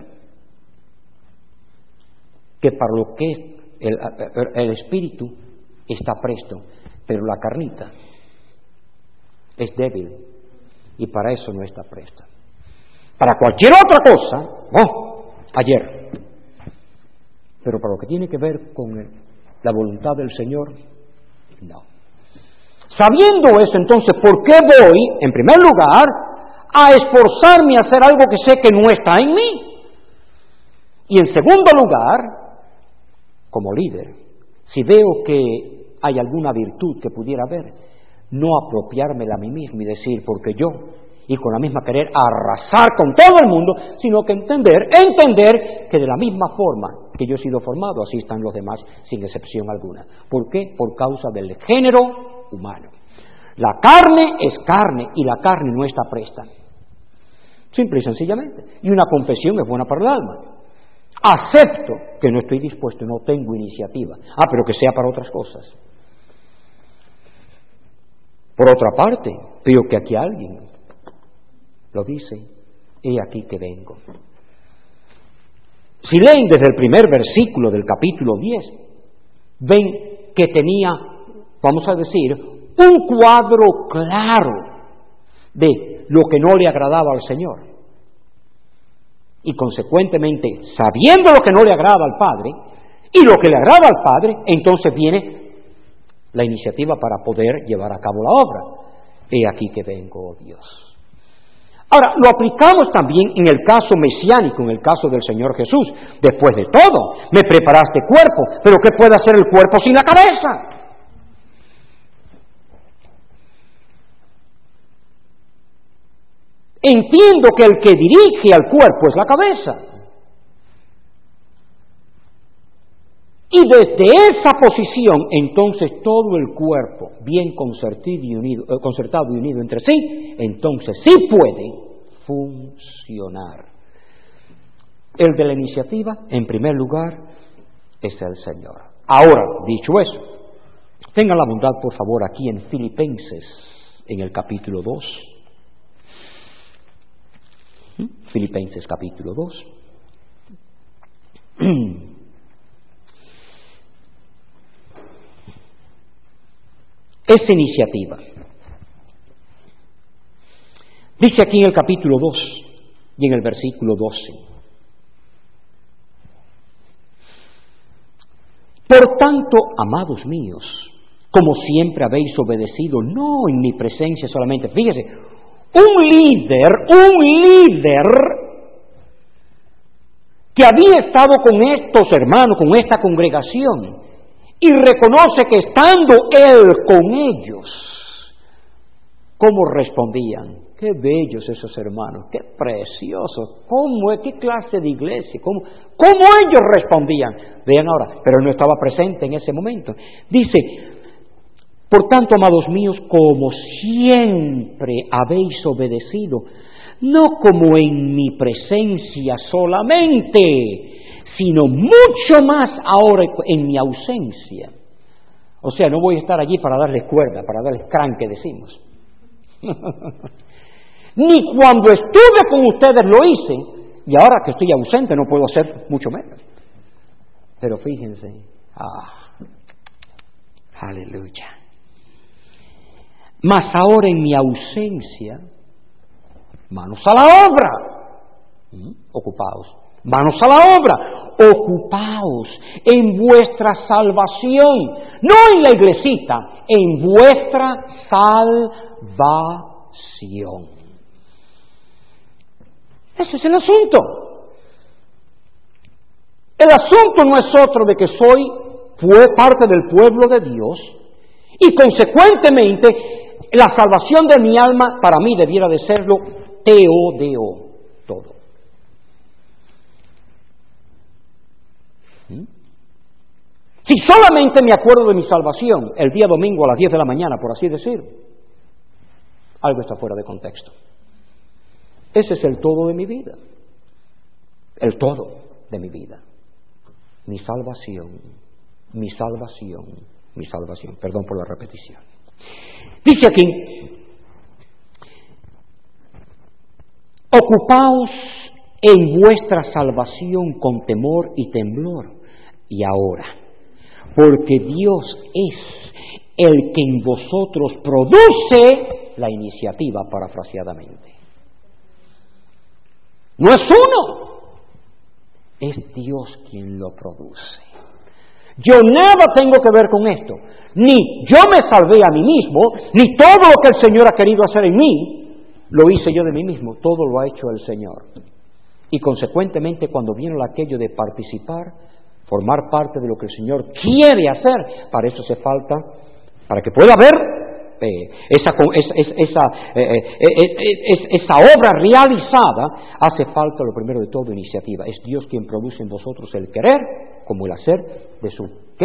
que para lo que es el espíritu está presto, pero la carnita es débil y para eso no está presta. Para cualquier otra cosa, ayer, pero para lo que tiene que ver con la voluntad del Señor, no. Sabiendo eso, entonces, ¿por qué voy, en primer lugar, a esforzarme a hacer algo que sé que no está en mí? Y en segundo lugar, como líder, si veo que hay alguna virtud que pudiera haber, no apropiármela a mí mismo y decir, porque yo, y con la misma querer arrasar con todo el mundo, sino que entender que de la misma forma que yo he sido formado, así están los demás, sin excepción alguna. ¿Por qué? Por causa del género humano. La carne es carne y la carne no está presta. Simple y sencillamente. Y una confesión es buena para el alma. Acepto que no estoy dispuesto, no tengo iniciativa. Pero que sea para otras cosas. Por otra parte, veo que aquí alguien lo dice, he aquí que vengo. Si leen desde el primer versículo del capítulo 10, ven que tenía, vamos a decir, un cuadro claro de lo que no le agradaba al Señor. Y consecuentemente, sabiendo lo que no le agrada al Padre y lo que le agrada al Padre, entonces viene la iniciativa para poder llevar a cabo la obra. He aquí que vengo, oh Dios. Ahora, lo aplicamos también en el caso mesiánico, en el caso del Señor Jesús. Después de todo, me preparaste cuerpo, pero ¿qué puede hacer el cuerpo sin la cabeza? Entiendo que el que dirige al cuerpo es la cabeza. Y desde esa posición, entonces todo el cuerpo, bien concertado y unido entre sí, entonces sí puede funcionar. El de la iniciativa, en primer lugar, es el Señor. Ahora, dicho eso, tengan la bondad, por favor, aquí en Filipenses, en el capítulo 2. Filipenses capítulo 2. esa iniciativa. Dice aquí en el capítulo 2 y en el versículo 12. Por tanto, amados míos, como siempre habéis obedecido, no en mi presencia solamente. Fíjese, un líder que había estado con estos hermanos, con esta congregación, y reconoce que estando él con ellos, ¿cómo respondían? Qué bellos esos hermanos, qué preciosos, qué clase de iglesia, cómo ellos respondían. Vean ahora, pero él no estaba presente en ese momento. Dice, por tanto, amados míos, como siempre habéis obedecido, no como en mi presencia solamente, sino mucho más ahora en mi ausencia. O sea, no voy a estar allí para darles cuerda, para darles cranque, decimos. Ni cuando estuve con ustedes lo hice, y ahora que estoy ausente no puedo hacer mucho menos. Pero fíjense, aleluya. Mas ahora en mi ausencia, manos a la obra, ocupaos, manos a la obra, ocupaos en vuestra salvación, no en la iglesita, en vuestra salvación. Ese es el asunto. El asunto no es otro de que soy parte del pueblo de Dios y consecuentemente la salvación de mi alma para mí debiera de serlo teodeo, todo. Si solamente me acuerdo de mi salvación el día domingo a las 10 de la mañana, por así decir, algo está fuera de contexto. Ese es el todo de mi vida. El todo de mi vida. Mi salvación, mi salvación, mi salvación. Perdón por la repetición. Dice aquí, ocupaos en vuestra salvación con temor y temblor. Y ahora, porque Dios es el que en vosotros produce la iniciativa, parafraseadamente. No es uno, es Dios quien lo produce. Yo nada tengo que ver con esto, ni yo me salvé a mí mismo, ni todo lo que el Señor ha querido hacer en mí, lo hice yo de mí mismo, todo lo ha hecho el Señor. Y consecuentemente cuando viene aquello de participar, formar parte de lo que el Señor quiere hacer, para eso hace falta, para que pueda haber esa obra realizada, hace falta lo primero de todo iniciativa. Es Dios quien produce en vosotros el querer como el hacer de su ¿qué?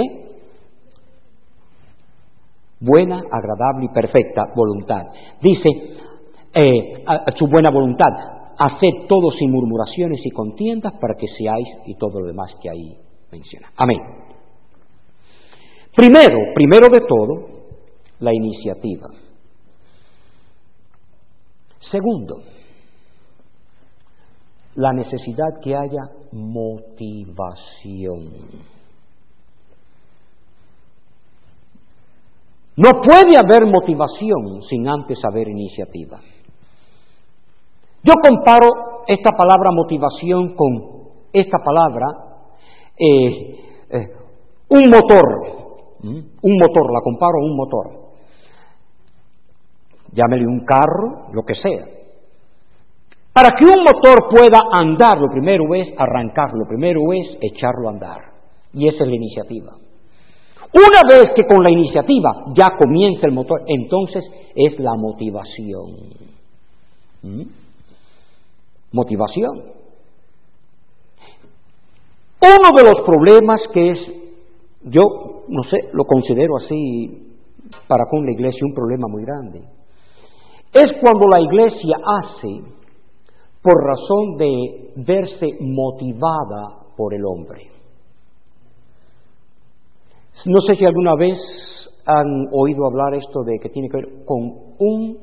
Buena, agradable y perfecta voluntad. Dice su buena voluntad, haced todo sin murmuraciones y contiendas para que seáis y todo lo demás que ahí menciona. Amén. Primero de todo, la iniciativa. Segundo, la necesidad que haya motivación. No puede haber motivación sin antes haber iniciativa. Yo comparo esta palabra motivación con esta palabra un motor, la comparo a un motor. Llámele un carro, lo que sea. Para que un motor pueda andar, lo primero es arrancarlo, lo primero es echarlo a andar. Y esa es la iniciativa. Una vez que con la iniciativa ya comienza el motor, entonces es la motivación. Motivación. Uno de los problemas que es, yo no sé, lo considero así para con la iglesia un problema muy grande, es cuando la iglesia hace por razón de verse motivada por el hombre. No sé si alguna vez han oído hablar esto de que tiene que ver con un,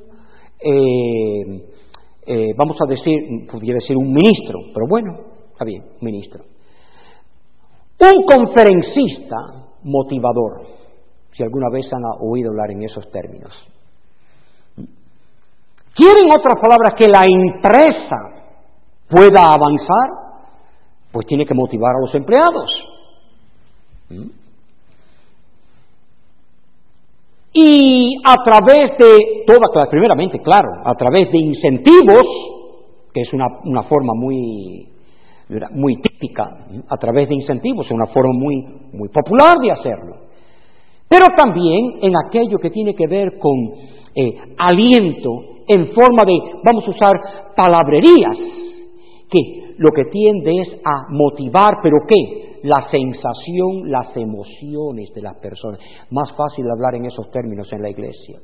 vamos a decir, podría decir un ministro, pero bueno, está bien, ministro. Un conferencista motivador. si alguna vez han oído hablar en esos términos. ¿Quieren, otras palabras, que la empresa pueda avanzar? Pues tiene que motivar a los empleados. Y a través de primeramente, claro, a través de incentivos, que es una forma muy típica, a través de incentivos, es una forma muy popular de hacerlo. Pero también en aquello que tiene que ver con aliento, en forma de, vamos a usar palabrerías, que lo que tiende es a motivar, ¿pero qué? La sensación, las emociones de las personas. Más fácil hablar en esos términos en la iglesia.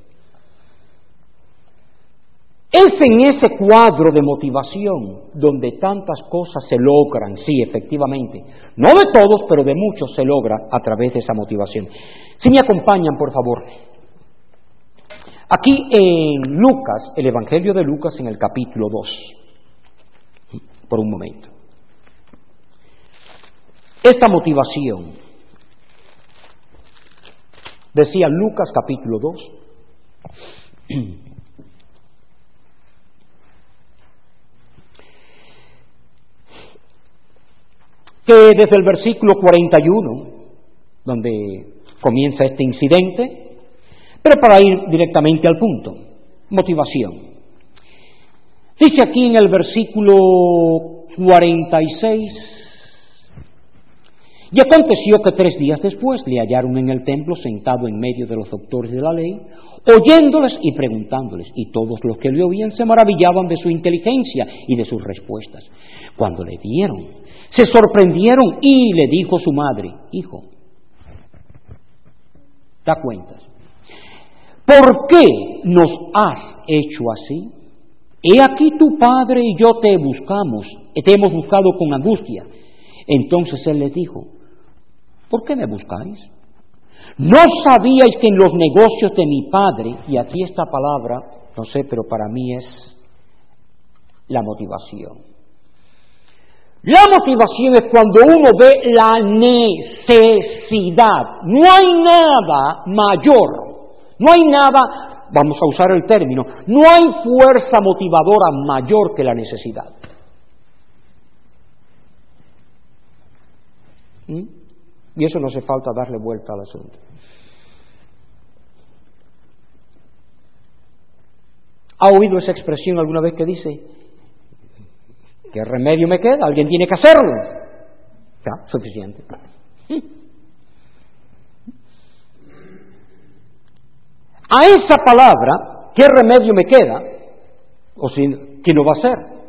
Es en ese cuadro de motivación donde tantas cosas se logran, sí, efectivamente. No de todos, pero de muchos se logra a través de esa motivación. Si me acompañan, por favor. Aquí en Lucas, el Evangelio de Lucas en el capítulo 2. Por un momento. Esta motivación, decía Lucas capítulo 2, que desde el versículo 41, donde comienza este incidente, pero para ir directamente al punto, motivación. Dice aquí en el versículo 46, y aconteció que 3 días después le hallaron en el templo sentado en medio de los doctores de la ley, oyéndoles y preguntándoles, y todos los que le oían se maravillaban de su inteligencia y de sus respuestas. Cuando le vieron, se sorprendieron y le dijo su madre, hijo, da cuentas, ¿por qué nos has hecho así? He aquí tu padre y yo te hemos buscado con angustia. Entonces él les dijo, ¿por qué me buscáis? ¿No sabíais que en los negocios de mi padre, y aquí esta palabra, no sé, pero para mí es la motivación. La motivación es cuando uno ve la necesidad. No hay nada mayor, no hay nada, vamos a usar el término, no hay fuerza motivadora mayor que la necesidad. Y eso no hace falta darle vuelta al asunto. ¿Ha oído esa expresión alguna vez que dice, ¿qué remedio me queda? Alguien tiene que hacerlo? Ya, suficiente. A esa palabra, ¿qué remedio me queda? O si, ¿quién lo va a hacer?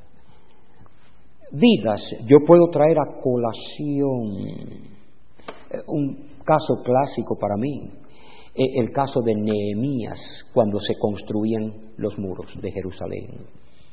Vidas, yo puedo traer a colación un caso clásico para mí, el caso de Nehemías cuando se construían los muros de Jerusalén.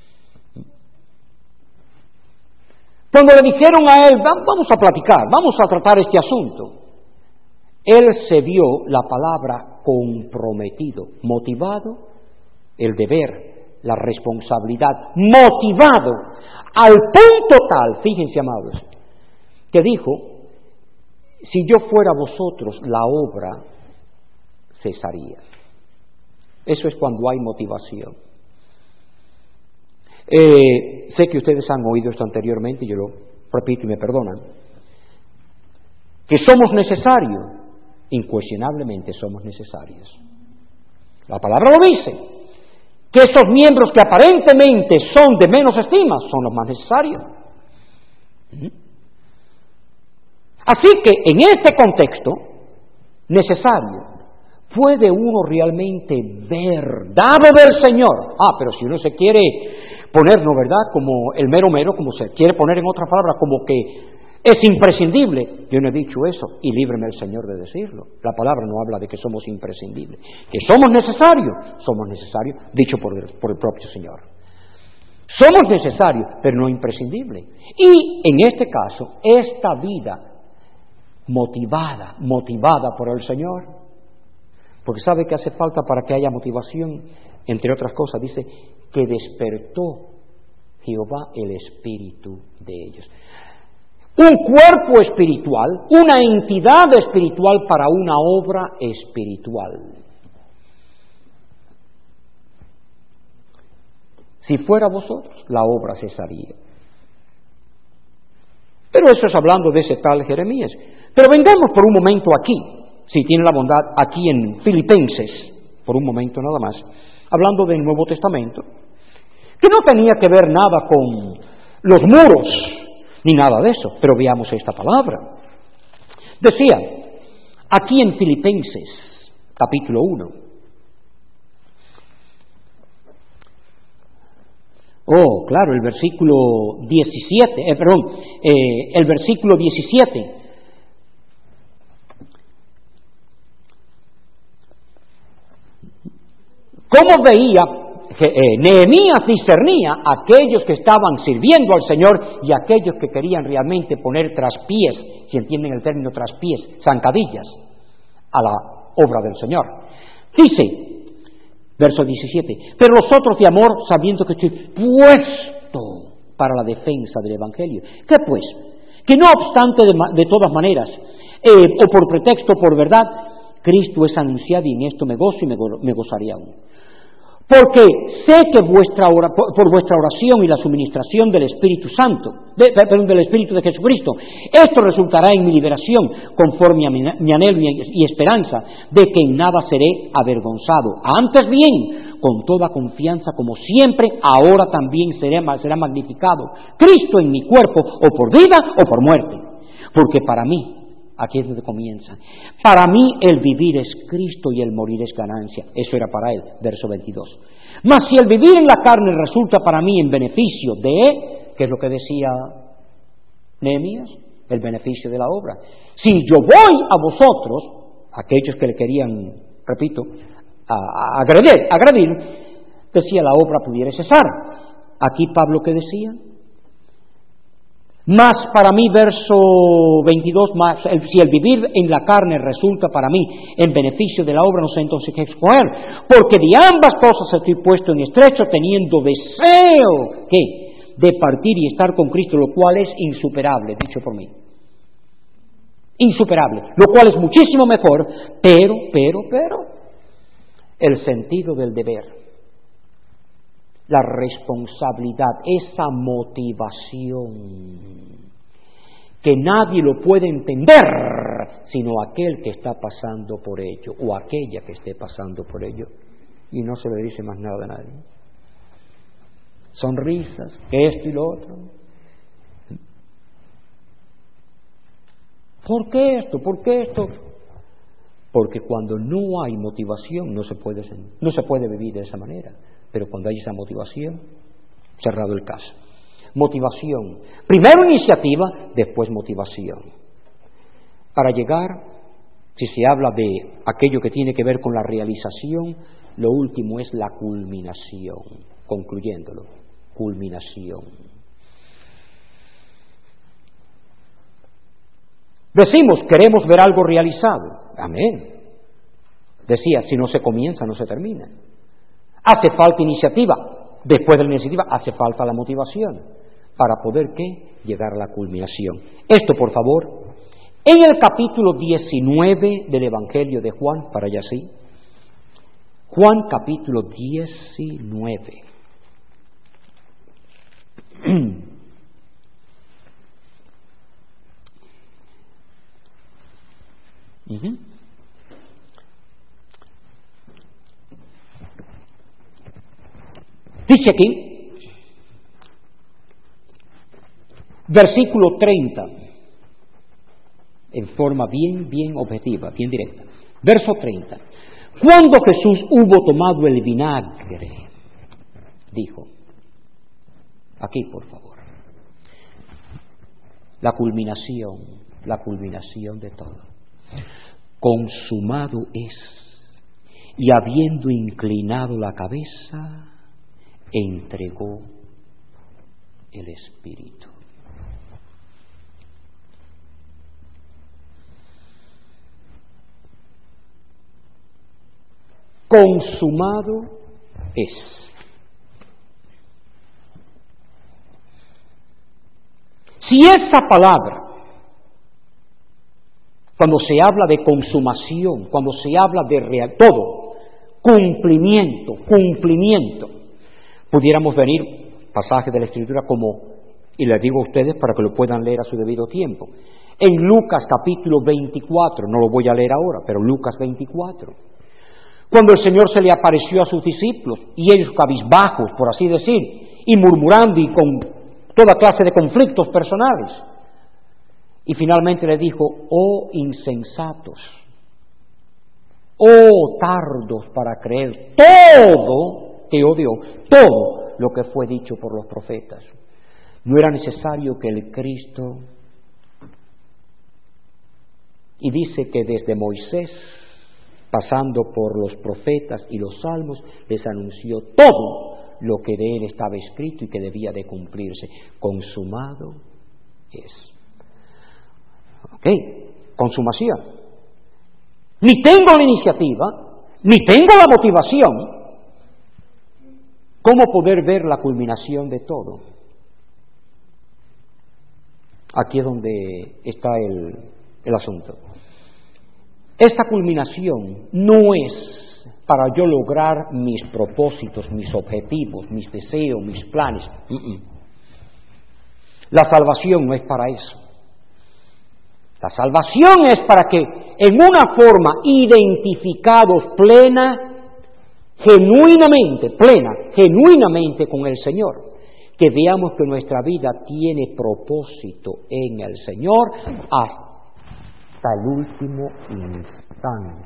Cuando le dijeron a él, vamos a platicar, vamos a tratar este asunto, él se vio la palabra comprometido, motivado, el deber, la responsabilidad, motivado al punto tal, fíjense amados, que dijo, si yo fuera vosotros, la obra cesaría. Eso es cuando hay motivación. Sé que ustedes han oído esto anteriormente, yo lo repito y me perdonan, que somos necesarios, incuestionablemente somos necesarios. La palabra lo dice, que esos miembros que aparentemente son de menos estima son los más necesarios. Así que en este contexto necesario puede uno realmente ver, dado del Señor. Pero si uno se quiere poner, ¿no verdad?, como el mero, como se quiere poner en otras palabras, como que es imprescindible. Yo no he dicho eso, y líbreme el Señor de decirlo. La palabra no habla de que somos imprescindibles. Que somos necesarios, dicho por el propio Señor. Somos necesarios, pero no imprescindibles. Y en este caso, esta vida motivada por el Señor, porque ¿sabe qué hace falta para que haya motivación? Entre otras cosas, dice que despertó Jehová el espíritu de ellos. un cuerpo espiritual, una entidad espiritual para una obra espiritual. Si fuera vosotros, la obra cesaría. Pero eso es hablando de ese tal Jeremías. Pero vengamos por un momento aquí, si tiene la bondad, aquí en Filipenses, por un momento nada más, hablando del Nuevo Testamento, que no tenía que ver nada con los muros, ni nada de eso, pero veamos esta palabra. Decía, aquí en Filipenses, capítulo 1, oh, claro, el versículo 17, el versículo 17. ¿Cómo veía Nehemías discernía a aquellos que estaban sirviendo al Señor y a aquellos que querían realmente poner traspiés, si entienden el término traspiés, zancadillas, a la obra del Señor? Dice, verso 17, pero los otros de amor, sabiendo que estoy puesto para la defensa del Evangelio. ¿Qué pues? Que no obstante de todas maneras, o por pretexto, por verdad, Cristo es anunciado y en esto me gozo y me gozaré aún. Porque sé que por vuestra oración y la suministración del Espíritu Santo, del Espíritu de Jesucristo, esto resultará en mi liberación, conforme a mi anhelo y esperanza, de que en nada seré avergonzado. Antes bien, con toda confianza, como siempre, ahora también será magnificado Cristo en mi cuerpo, o por vida o por muerte. Porque para mí, aquí es donde comienza, para mí el vivir es Cristo y el morir es ganancia. Eso era para él, verso 22. Mas si el vivir en la carne resulta para mí en beneficio de, ¿qué es lo que decía Nehemías? El beneficio de la obra. Si yo voy a vosotros, aquellos que le querían, repito, agredir, decía la obra pudiera cesar. Aquí Pablo, ¿qué decía? Mas para mí, verso 22, si el vivir en la carne resulta para mí en beneficio de la obra, no sé entonces qué escoger, porque de ambas cosas estoy puesto en estrecho, teniendo deseo, ¿qué? De partir y estar con Cristo, lo cual es insuperable, dicho por mí. Insuperable, lo cual es muchísimo mejor, pero, el sentido del deber, la responsabilidad, esa motivación, que nadie lo puede entender, sino aquel que está pasando por ello, o aquella que esté pasando por ello, y no se le dice más nada a nadie. Sonrisas, esto y lo otro. ¿Por qué esto? ¿Por qué esto? Porque cuando no hay motivación no se puede vivir de esa manera. Pero cuando hay esa motivación, cerrado el caso. Motivación. Primero iniciativa, después motivación. Para llegar, si se habla de aquello que tiene que ver con la realización, lo último es la culminación. Concluyéndolo, culminación. Decimos, queremos ver algo realizado. Amén. Decía, si no se comienza, no se termina. Hace falta iniciativa. Después de la iniciativa, hace falta la motivación. Para poder, ¿qué? Llegar a la culminación. Esto, por favor, en el capítulo 19 del Evangelio de Juan, para allá sí. Juan capítulo 19. Dice aquí, versículo 30, en forma bien objetiva, bien directa. Verso 30. Cuando Jesús hubo tomado el vinagre, dijo, aquí por favor, la culminación de todo. Consumado es, y habiendo inclinado la cabeza, entregó el Espíritu. Consumado es. Si esa palabra cuando se habla de consumación, cuando se habla de real, todo, cumplimiento, pudiéramos venir pasajes de la Escritura como, y les digo a ustedes para que lo puedan leer a su debido tiempo, en Lucas capítulo 24, no lo voy a leer ahora, pero Lucas 24, cuando el Señor se le apareció a sus discípulos, y ellos cabizbajos, por así decir, y murmurando y con toda clase de conflictos personales, y finalmente le dijo, oh insensatos, oh tardos para creer todo, todo lo que fue dicho por los profetas. No era necesario que el Cristo, y dice que desde Moisés, pasando por los profetas y los salmos, les anunció todo lo que de él estaba escrito y que debía de cumplirse. Consumado es. Ok, consumación. Ni tengo la iniciativa, ni tengo la motivación. ¿Cómo poder ver la culminación de todo? Aquí es donde está el asunto. Esta culminación no es para yo lograr mis propósitos, mis objetivos, mis deseos, mis planes. La salvación no es para eso. La salvación es para que en una forma identificados genuinamente con el Señor, que veamos que nuestra vida tiene propósito en el Señor hasta el último instante.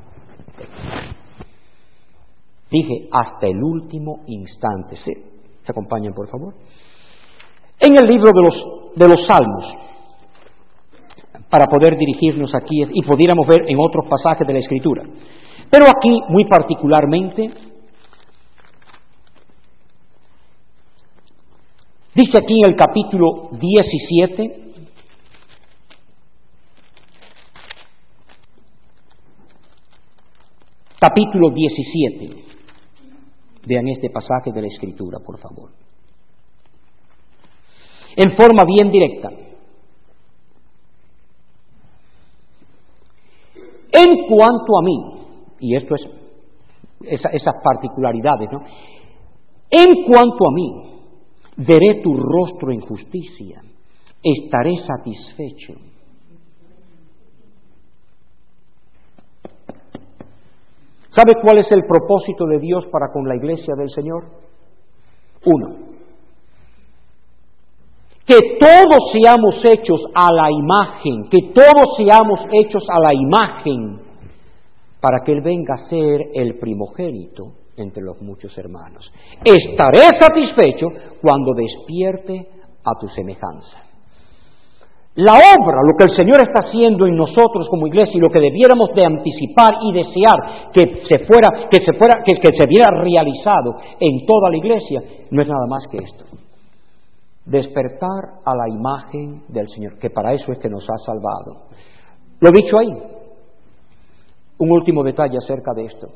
Dije, hasta el último instante. ¿Sí? ¿Me acompañan, por favor? En el libro de los Salmos, para poder dirigirnos aquí, y pudiéramos ver en otros pasajes de la Escritura. Pero aquí, muy particularmente, dice aquí en el capítulo 17, vean este pasaje de la Escritura, por favor. En forma bien directa. En cuanto a mí, y esto es esas particularidades, ¿no? En cuanto a mí, veré tu rostro en justicia, estaré satisfecho. ¿Sabe cuál es el propósito de Dios para con la iglesia del Señor? Uno, que todos seamos hechos a la imagen, para que Él venga a ser el primogénito entre los muchos hermanos. Estaré satisfecho cuando despierte a tu semejanza. La obra, lo que el Señor está haciendo en nosotros como iglesia y lo que debiéramos de anticipar y desear que se viera realizado en toda la iglesia, no es nada más que esto. Despertar a la imagen del Señor, que para eso es que nos ha salvado. Lo dicho ahí. Un último detalle acerca de esto.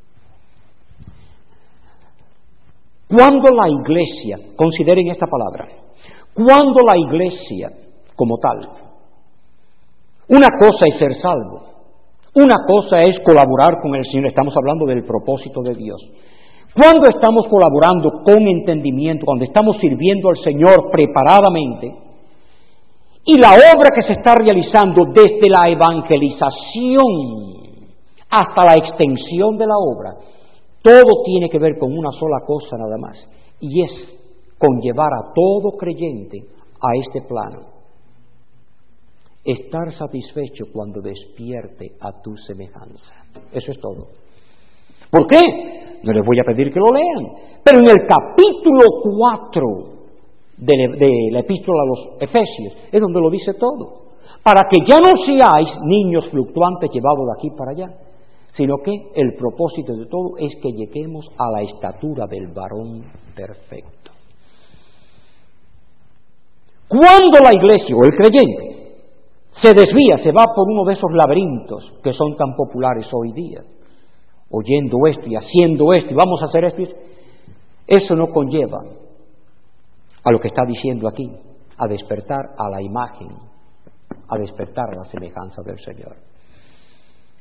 Cuando la iglesia, consideren esta palabra, cuando la iglesia como tal, una cosa es ser salvo, una cosa es colaborar con el Señor, estamos hablando del propósito de Dios. Cuando estamos colaborando con entendimiento, cuando estamos sirviendo al Señor preparadamente, y la obra que se está realizando desde la evangelización hasta la extensión de la obra, todo tiene que ver con una sola cosa nada más, y es conllevar a todo creyente a este plano. Estar satisfecho cuando despierte a tu semejanza. Eso es todo. ¿Por qué? No les voy a pedir que lo lean, pero en el capítulo 4 de la epístola a los Efesios es donde lo dice todo. Para que ya no seáis niños fluctuantes llevados de aquí para allá, sino que el propósito de todo es que lleguemos a la estatura del varón perfecto. Cuando la iglesia o el creyente se desvía, se va por uno de esos laberintos que son tan populares hoy día, oyendo esto y haciendo esto y vamos a hacer esto, eso no conlleva a lo que está diciendo aquí, a despertar a la imagen, a despertar a la semejanza del Señor.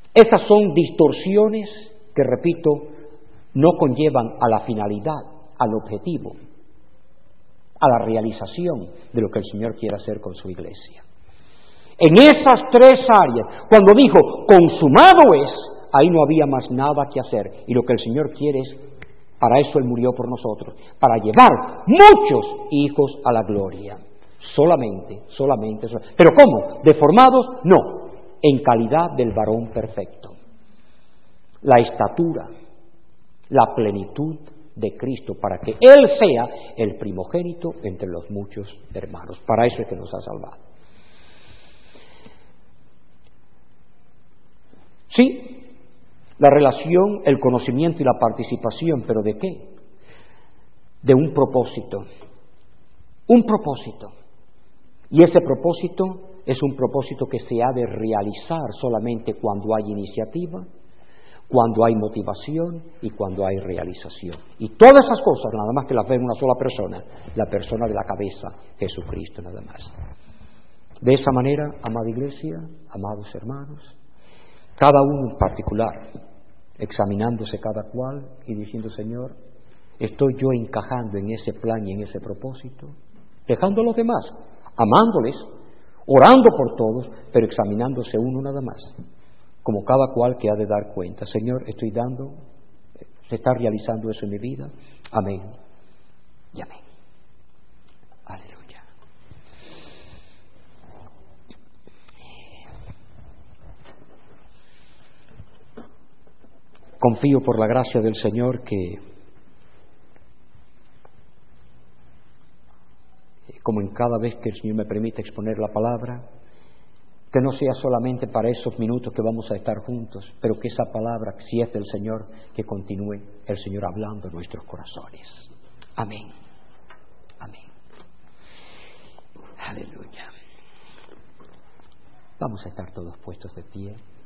Esas son distorsiones que, repito, no conllevan a la finalidad, al objetivo, a la realización de lo que el Señor quiere hacer con su iglesia. En esas tres áreas, cuando dijo, consumado es, ahí no había más nada que hacer. Y lo que el Señor quiere es, para eso Él murió por nosotros, para llevar muchos hijos a la gloria. Solamente. ¿Pero cómo? ¿Deformados? No, en calidad del varón perfecto. La estatura, la plenitud de Cristo, para que Él sea el primogénito entre los muchos hermanos. Para eso es que nos ha salvado. Sí, la relación, el conocimiento y la participación, ¿pero de qué? De un propósito. Un propósito. Y ese propósito es un propósito que se ha de realizar solamente cuando hay iniciativa, cuando hay motivación y cuando hay realización. Y todas esas cosas nada más que las ve una sola persona, la persona de la cabeza, Jesucristo nada más. De esa manera, amada iglesia, amados hermanos, cada uno en particular, examinándose cada cual y diciendo, Señor, ¿estoy yo encajando en ese plan y en ese propósito? Dejando a los demás, amándoles, orando por todos, pero examinándose uno nada más, como cada cual que ha de dar cuenta. Señor, estoy dando, se está realizando eso en mi vida. Amén y amén. Aleluya. Confío por la gracia del Señor que, como en cada vez que el Señor me permite exponer la palabra, que no sea solamente para esos minutos que vamos a estar juntos, pero que esa palabra, si es del Señor, que continúe el Señor hablando en nuestros corazones. Amén. Amén. Aleluya. Vamos a estar todos puestos de pie.